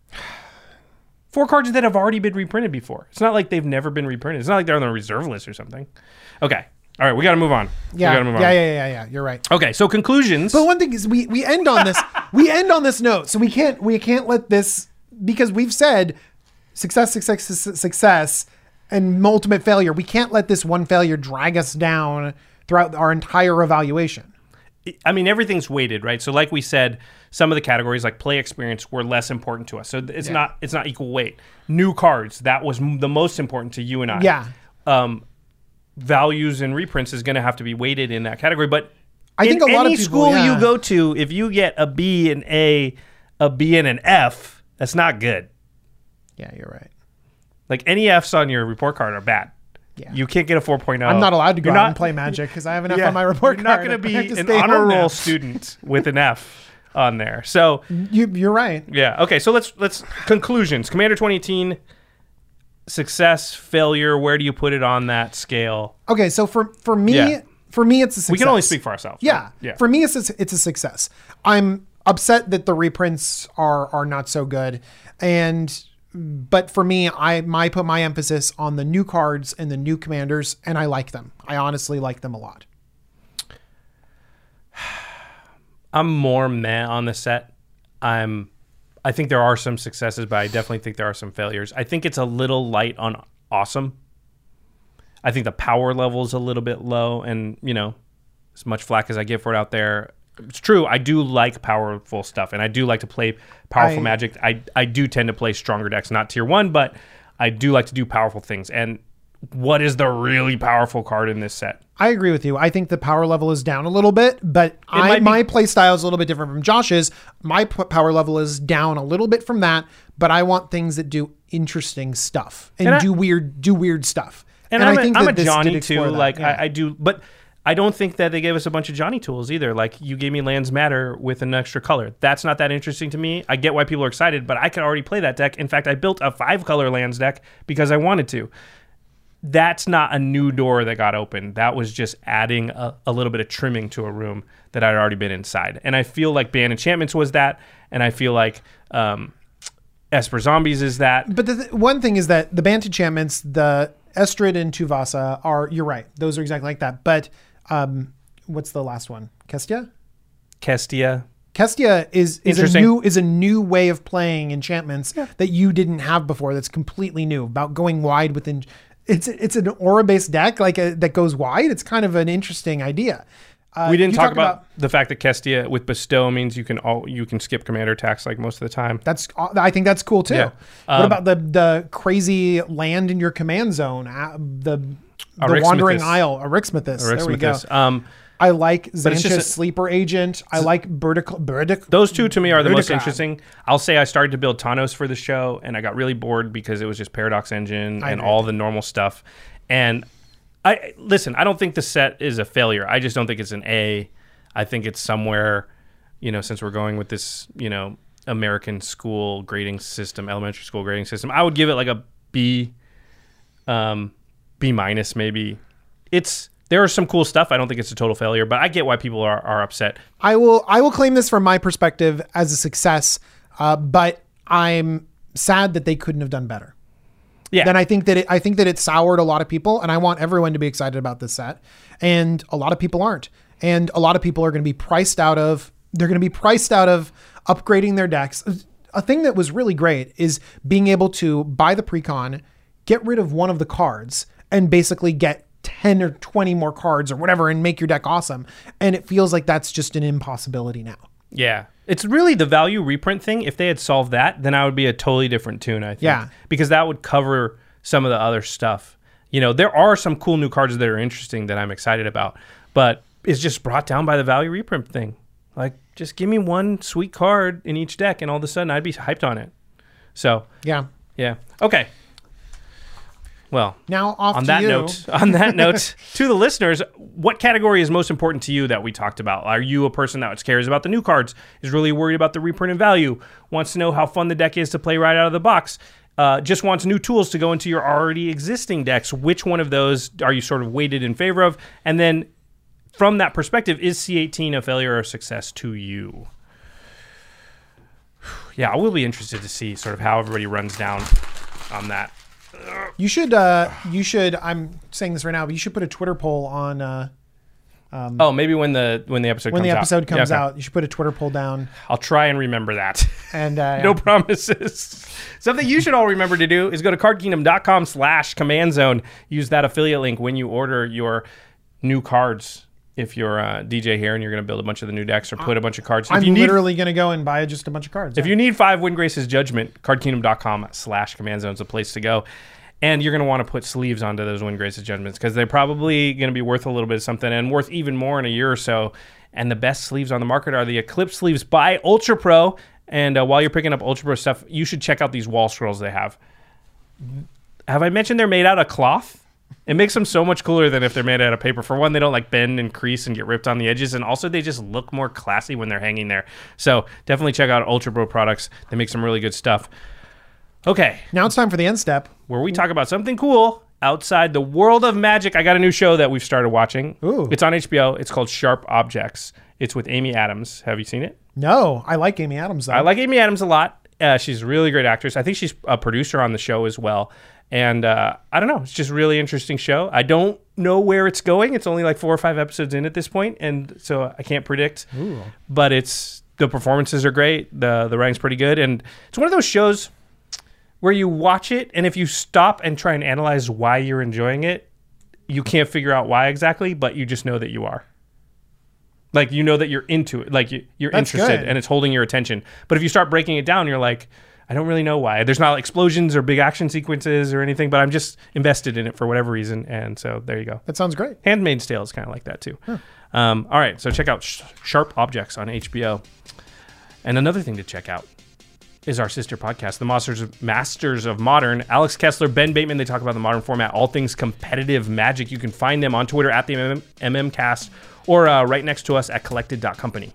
Four cards that have already been reprinted before. It's not like they've never been reprinted. It's not like they're on the reserve list or something. Okay. All right, we got to move on. Yeah, we gotta move on. yeah, yeah, yeah, yeah. You're right. Okay, so conclusions. But one thing is, we we end on this. we end on this note, so we can't we can't let this, because we've said success, success, success, and ultimate failure. We can't let this one failure drag us down throughout our entire evaluation. I mean, everything's weighted, right? So, like we said, some of the categories like play experience were less important to us. So it's Yeah. not it's not equal weight. New cards, that was m- the most important to you and I. Yeah. Um, values and reprints is going to have to be weighted in that category. But I in think a lot of any people, school yeah. you go to, if you get a B, an A, a B, and an F, that's not good. Yeah, you're right. Like any Fs on your report card are bad. Yeah. You can't get a four point oh. I'm not allowed to go You're out not- and play Magic because I have an F Yeah, on my report You're card. not going to I be have to an stay honor home roll now. student with an F on there. So You, you're right. yeah, okay. So let's let's conclusions. Commander twenty eighteen, success, failure. Where do you put it on that scale? Okay, so for for me, Yeah. for me, it's a success. We can only speak for ourselves. Yeah, right? yeah. For me, it's a, it's a success. I'm upset that the reprints are are not so good, and but for me, I my put my emphasis on the new cards and the new commanders, and I like them. I honestly like them a lot. I'm more meh on the set. I'm. I think there are some successes, but I definitely think there are some failures. I think it's a little light on awesome. I think the power level is a little bit low, and you know, as much flack as I give for it out there, it's true. I do like powerful stuff, and I do like to play powerful I- Magic. I I do tend to play stronger decks, not tier one, but I do like to do powerful things. And what is the really powerful card in this set? I agree with you. I think the power level is down a little bit, but I, might be- my play style is a little bit different from Josh's. My p- power level is down a little bit from that, but I want things that do interesting stuff and, And I- do weird do weird stuff. And, I'm, I think a, I'm that a this Johnny did too. explore that. Like Yeah. I, I do, but I don't think that they gave us a bunch of Johnny tools either. Like you gave me Lands Matter with an extra color. That's not that interesting to me. I get why people are excited, but I could already play that deck. In fact, I built a five color lands deck because I wanted to. That's not a new door that got opened. That was just adding a, a little bit of trimming to a room that I'd already been inside. And I feel like Ban Enchantments was that, and I feel like um, Esper Zombies is that. But the th- one thing is that the Bant enchantments, the Estrid and Tuvasa are, you're right. Those are exactly like that. But um, what's the last one? Kestia? Kestia. Kestia is, is a Interesting. new is a new way of playing enchantments that you didn't have before. That's completely new about going wide within. It's it's an aura based deck like a, that goes wide. It's kind of an interesting idea. Uh, We didn't you talk talked about, the fact that Kestia with Bestow means you can all you can skip commander attacks like most of the time. That's I think that's cool too. Yeah. what Um, about the the crazy land in your command zone? Uh, the the Arixmethus. Wandering Isle, Arixmethus. There we go. Arixmethus. Um, I like it's just Xantia's a- Sleeper Agent. I like Vertical. Vertic, those two to me are the most Verticad. interesting. I'll say I started to build Thanos for the show, and I got really bored because it was just Paradox Engine I and agree all with the normal stuff. And I listen, I don't think the set is a failure. I just don't think it's an A. I think it's somewhere, you know, since we're going with this, you know, American school grading system, elementary school grading system, I would give it like a B, um, B minus maybe. It's there are some cool stuff. I don't think it's a total failure, but I get why people are, are upset. I will I will claim this from my perspective as a success, uh, but I'm sad that they couldn't have done better. Yeah. Then I think that it I think that it soured a lot of people, and I want everyone to be excited about this set. And a lot of people aren't. And a lot of people are going to be priced out of they're going to be priced out of upgrading their decks. A thing that was really great is being able to buy the precon, get rid of one of the cards, and basically get ten or twenty more cards or whatever and make your deck awesome. And it feels like that's just an impossibility now. Yeah. It's really the value reprint thing. If they had solved that, then I would be a totally different tune, I think. Yeah. Because that would cover some of the other stuff. You know, there are some cool new cards that are interesting that I'm excited about, but it's just brought down by the value reprint thing. Like, just give me one sweet card in each deck, and all of a sudden I'd be hyped on it. So, Yeah. yeah. Okay. Well, Now off on to that you. note, on that note, to the listeners, what category is most important to you that we talked about? Are you a person that cares about the new cards, is really worried about the reprint and value, wants to know how fun the deck is to play right out of the box, uh, just wants new tools to go into your already existing decks? Which one of those are you sort of weighted in favor of? And then from that perspective, is C eighteen a failure or a success to you? Yeah, I will be interested to see sort of how everybody runs down on that. You should, uh, you should, I'm saying this right now, but you should put a Twitter poll on, uh, oh, maybe when the when the episode when comes the episode out. comes Yeah, okay. out, you should put a Twitter poll down. I'll try and remember that. And uh, No promises. Something you should all remember to do is go to cardkingdom.com slash command zone. Use that affiliate link when you order your new cards. If you're a D J here and you're going to build a bunch of the new decks or put a bunch of cards. If I'm you need, literally going to go and buy just a bunch of cards. If yeah. you need five Windgrace's Judgment, cardkingdom.com slash command zone is a place to go. And you're going to want to put sleeves onto those Windgrace's Judgments because they're probably going to be worth a little bit of something and worth even more in a year or so. And the best sleeves on the market are the Eclipse sleeves by Ultra Pro. And uh, while you're picking up Ultra Pro stuff, you should check out these wall scrolls they have. Have I mentioned they're made out of cloth? It makes them so much cooler than if they're made out of paper. For one, they don't like bend and crease and get ripped on the edges. And also, they just look more classy when they're hanging there. So definitely check out Ultra Pro products. They make some really good stuff. Okay. Now it's time for the end step. Where we talk about something cool outside the world of magic. I got a new show that we've started watching. Ooh. It's on H B O. It's called Sharp Objects. It's with Amy Adams. Have you seen it? No, I like Amy Adams, though. I like Amy Adams a lot. Uh, she's a really great actress. I think she's a producer on the show as well. And uh, I don't know. It's just a really interesting show. I don't know where it's going. It's only like four or five episodes in at this point, and so I can't predict. Ooh. But it's the performances are great. The the writing's pretty good. And it's one of those shows where you watch it, and if you stop and try and analyze why you're enjoying it, you can't figure out why exactly, but you just know that you are. Like, you know that you're into it. Like, you, you're That's interested, good. and it's holding your attention. But if you start breaking it down, you're like, I don't really know why. There's not explosions or big action sequences or anything, but I'm just invested in it for whatever reason. And so there you go. That sounds great. Handmaid's Tale is kind of like that too. Huh. Um, all right, so check out Sh- Sharp Objects on H B O. And another thing to check out is our sister podcast, The Masters of, Masters of Modern. Alex Kessler, Ben Bateman, they talk about the modern format, all things competitive magic. You can find them on Twitter at the M M Cast or uh, right next to us at collected dot company.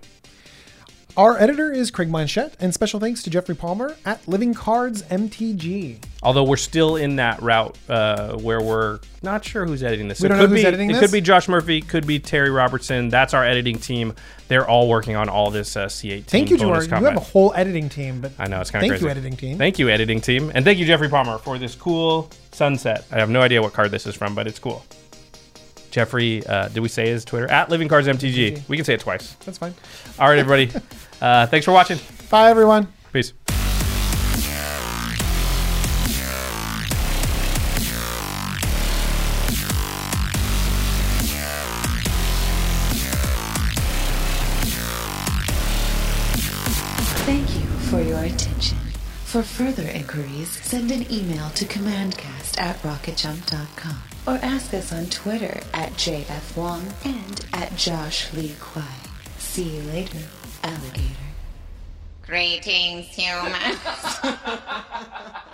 Our editor is Craig Blanchett, and special thanks to Jeffrey Palmer at Living Cards M T G. Although we're still in that route uh, where we're not sure who's editing this. We it don't could know who's be, editing it this? could be Josh Murphy, could be Terry Robertson. That's our editing team. They're all working on all this uh, C eighteen Thank you to our, bonus you content. have a whole editing team, but I know, it's kind of thank crazy. you, editing team. Thank you, editing team. And thank you, Jeffrey Palmer, for this cool sunset. I have no idea what card this is from, but it's cool. Jeffrey, uh, did we say his Twitter? At Living Cards M T G. M T G. We can say it twice. That's fine. All right, everybody. uh, thanks for watching. Bye, everyone. Peace. Thank you for your attention. For further inquiries, send an email to commandcast at rocketjump dot com or ask us on Twitter at J F Wong and at Josh Lee Kwai. See you later, alligator. Greetings, humans.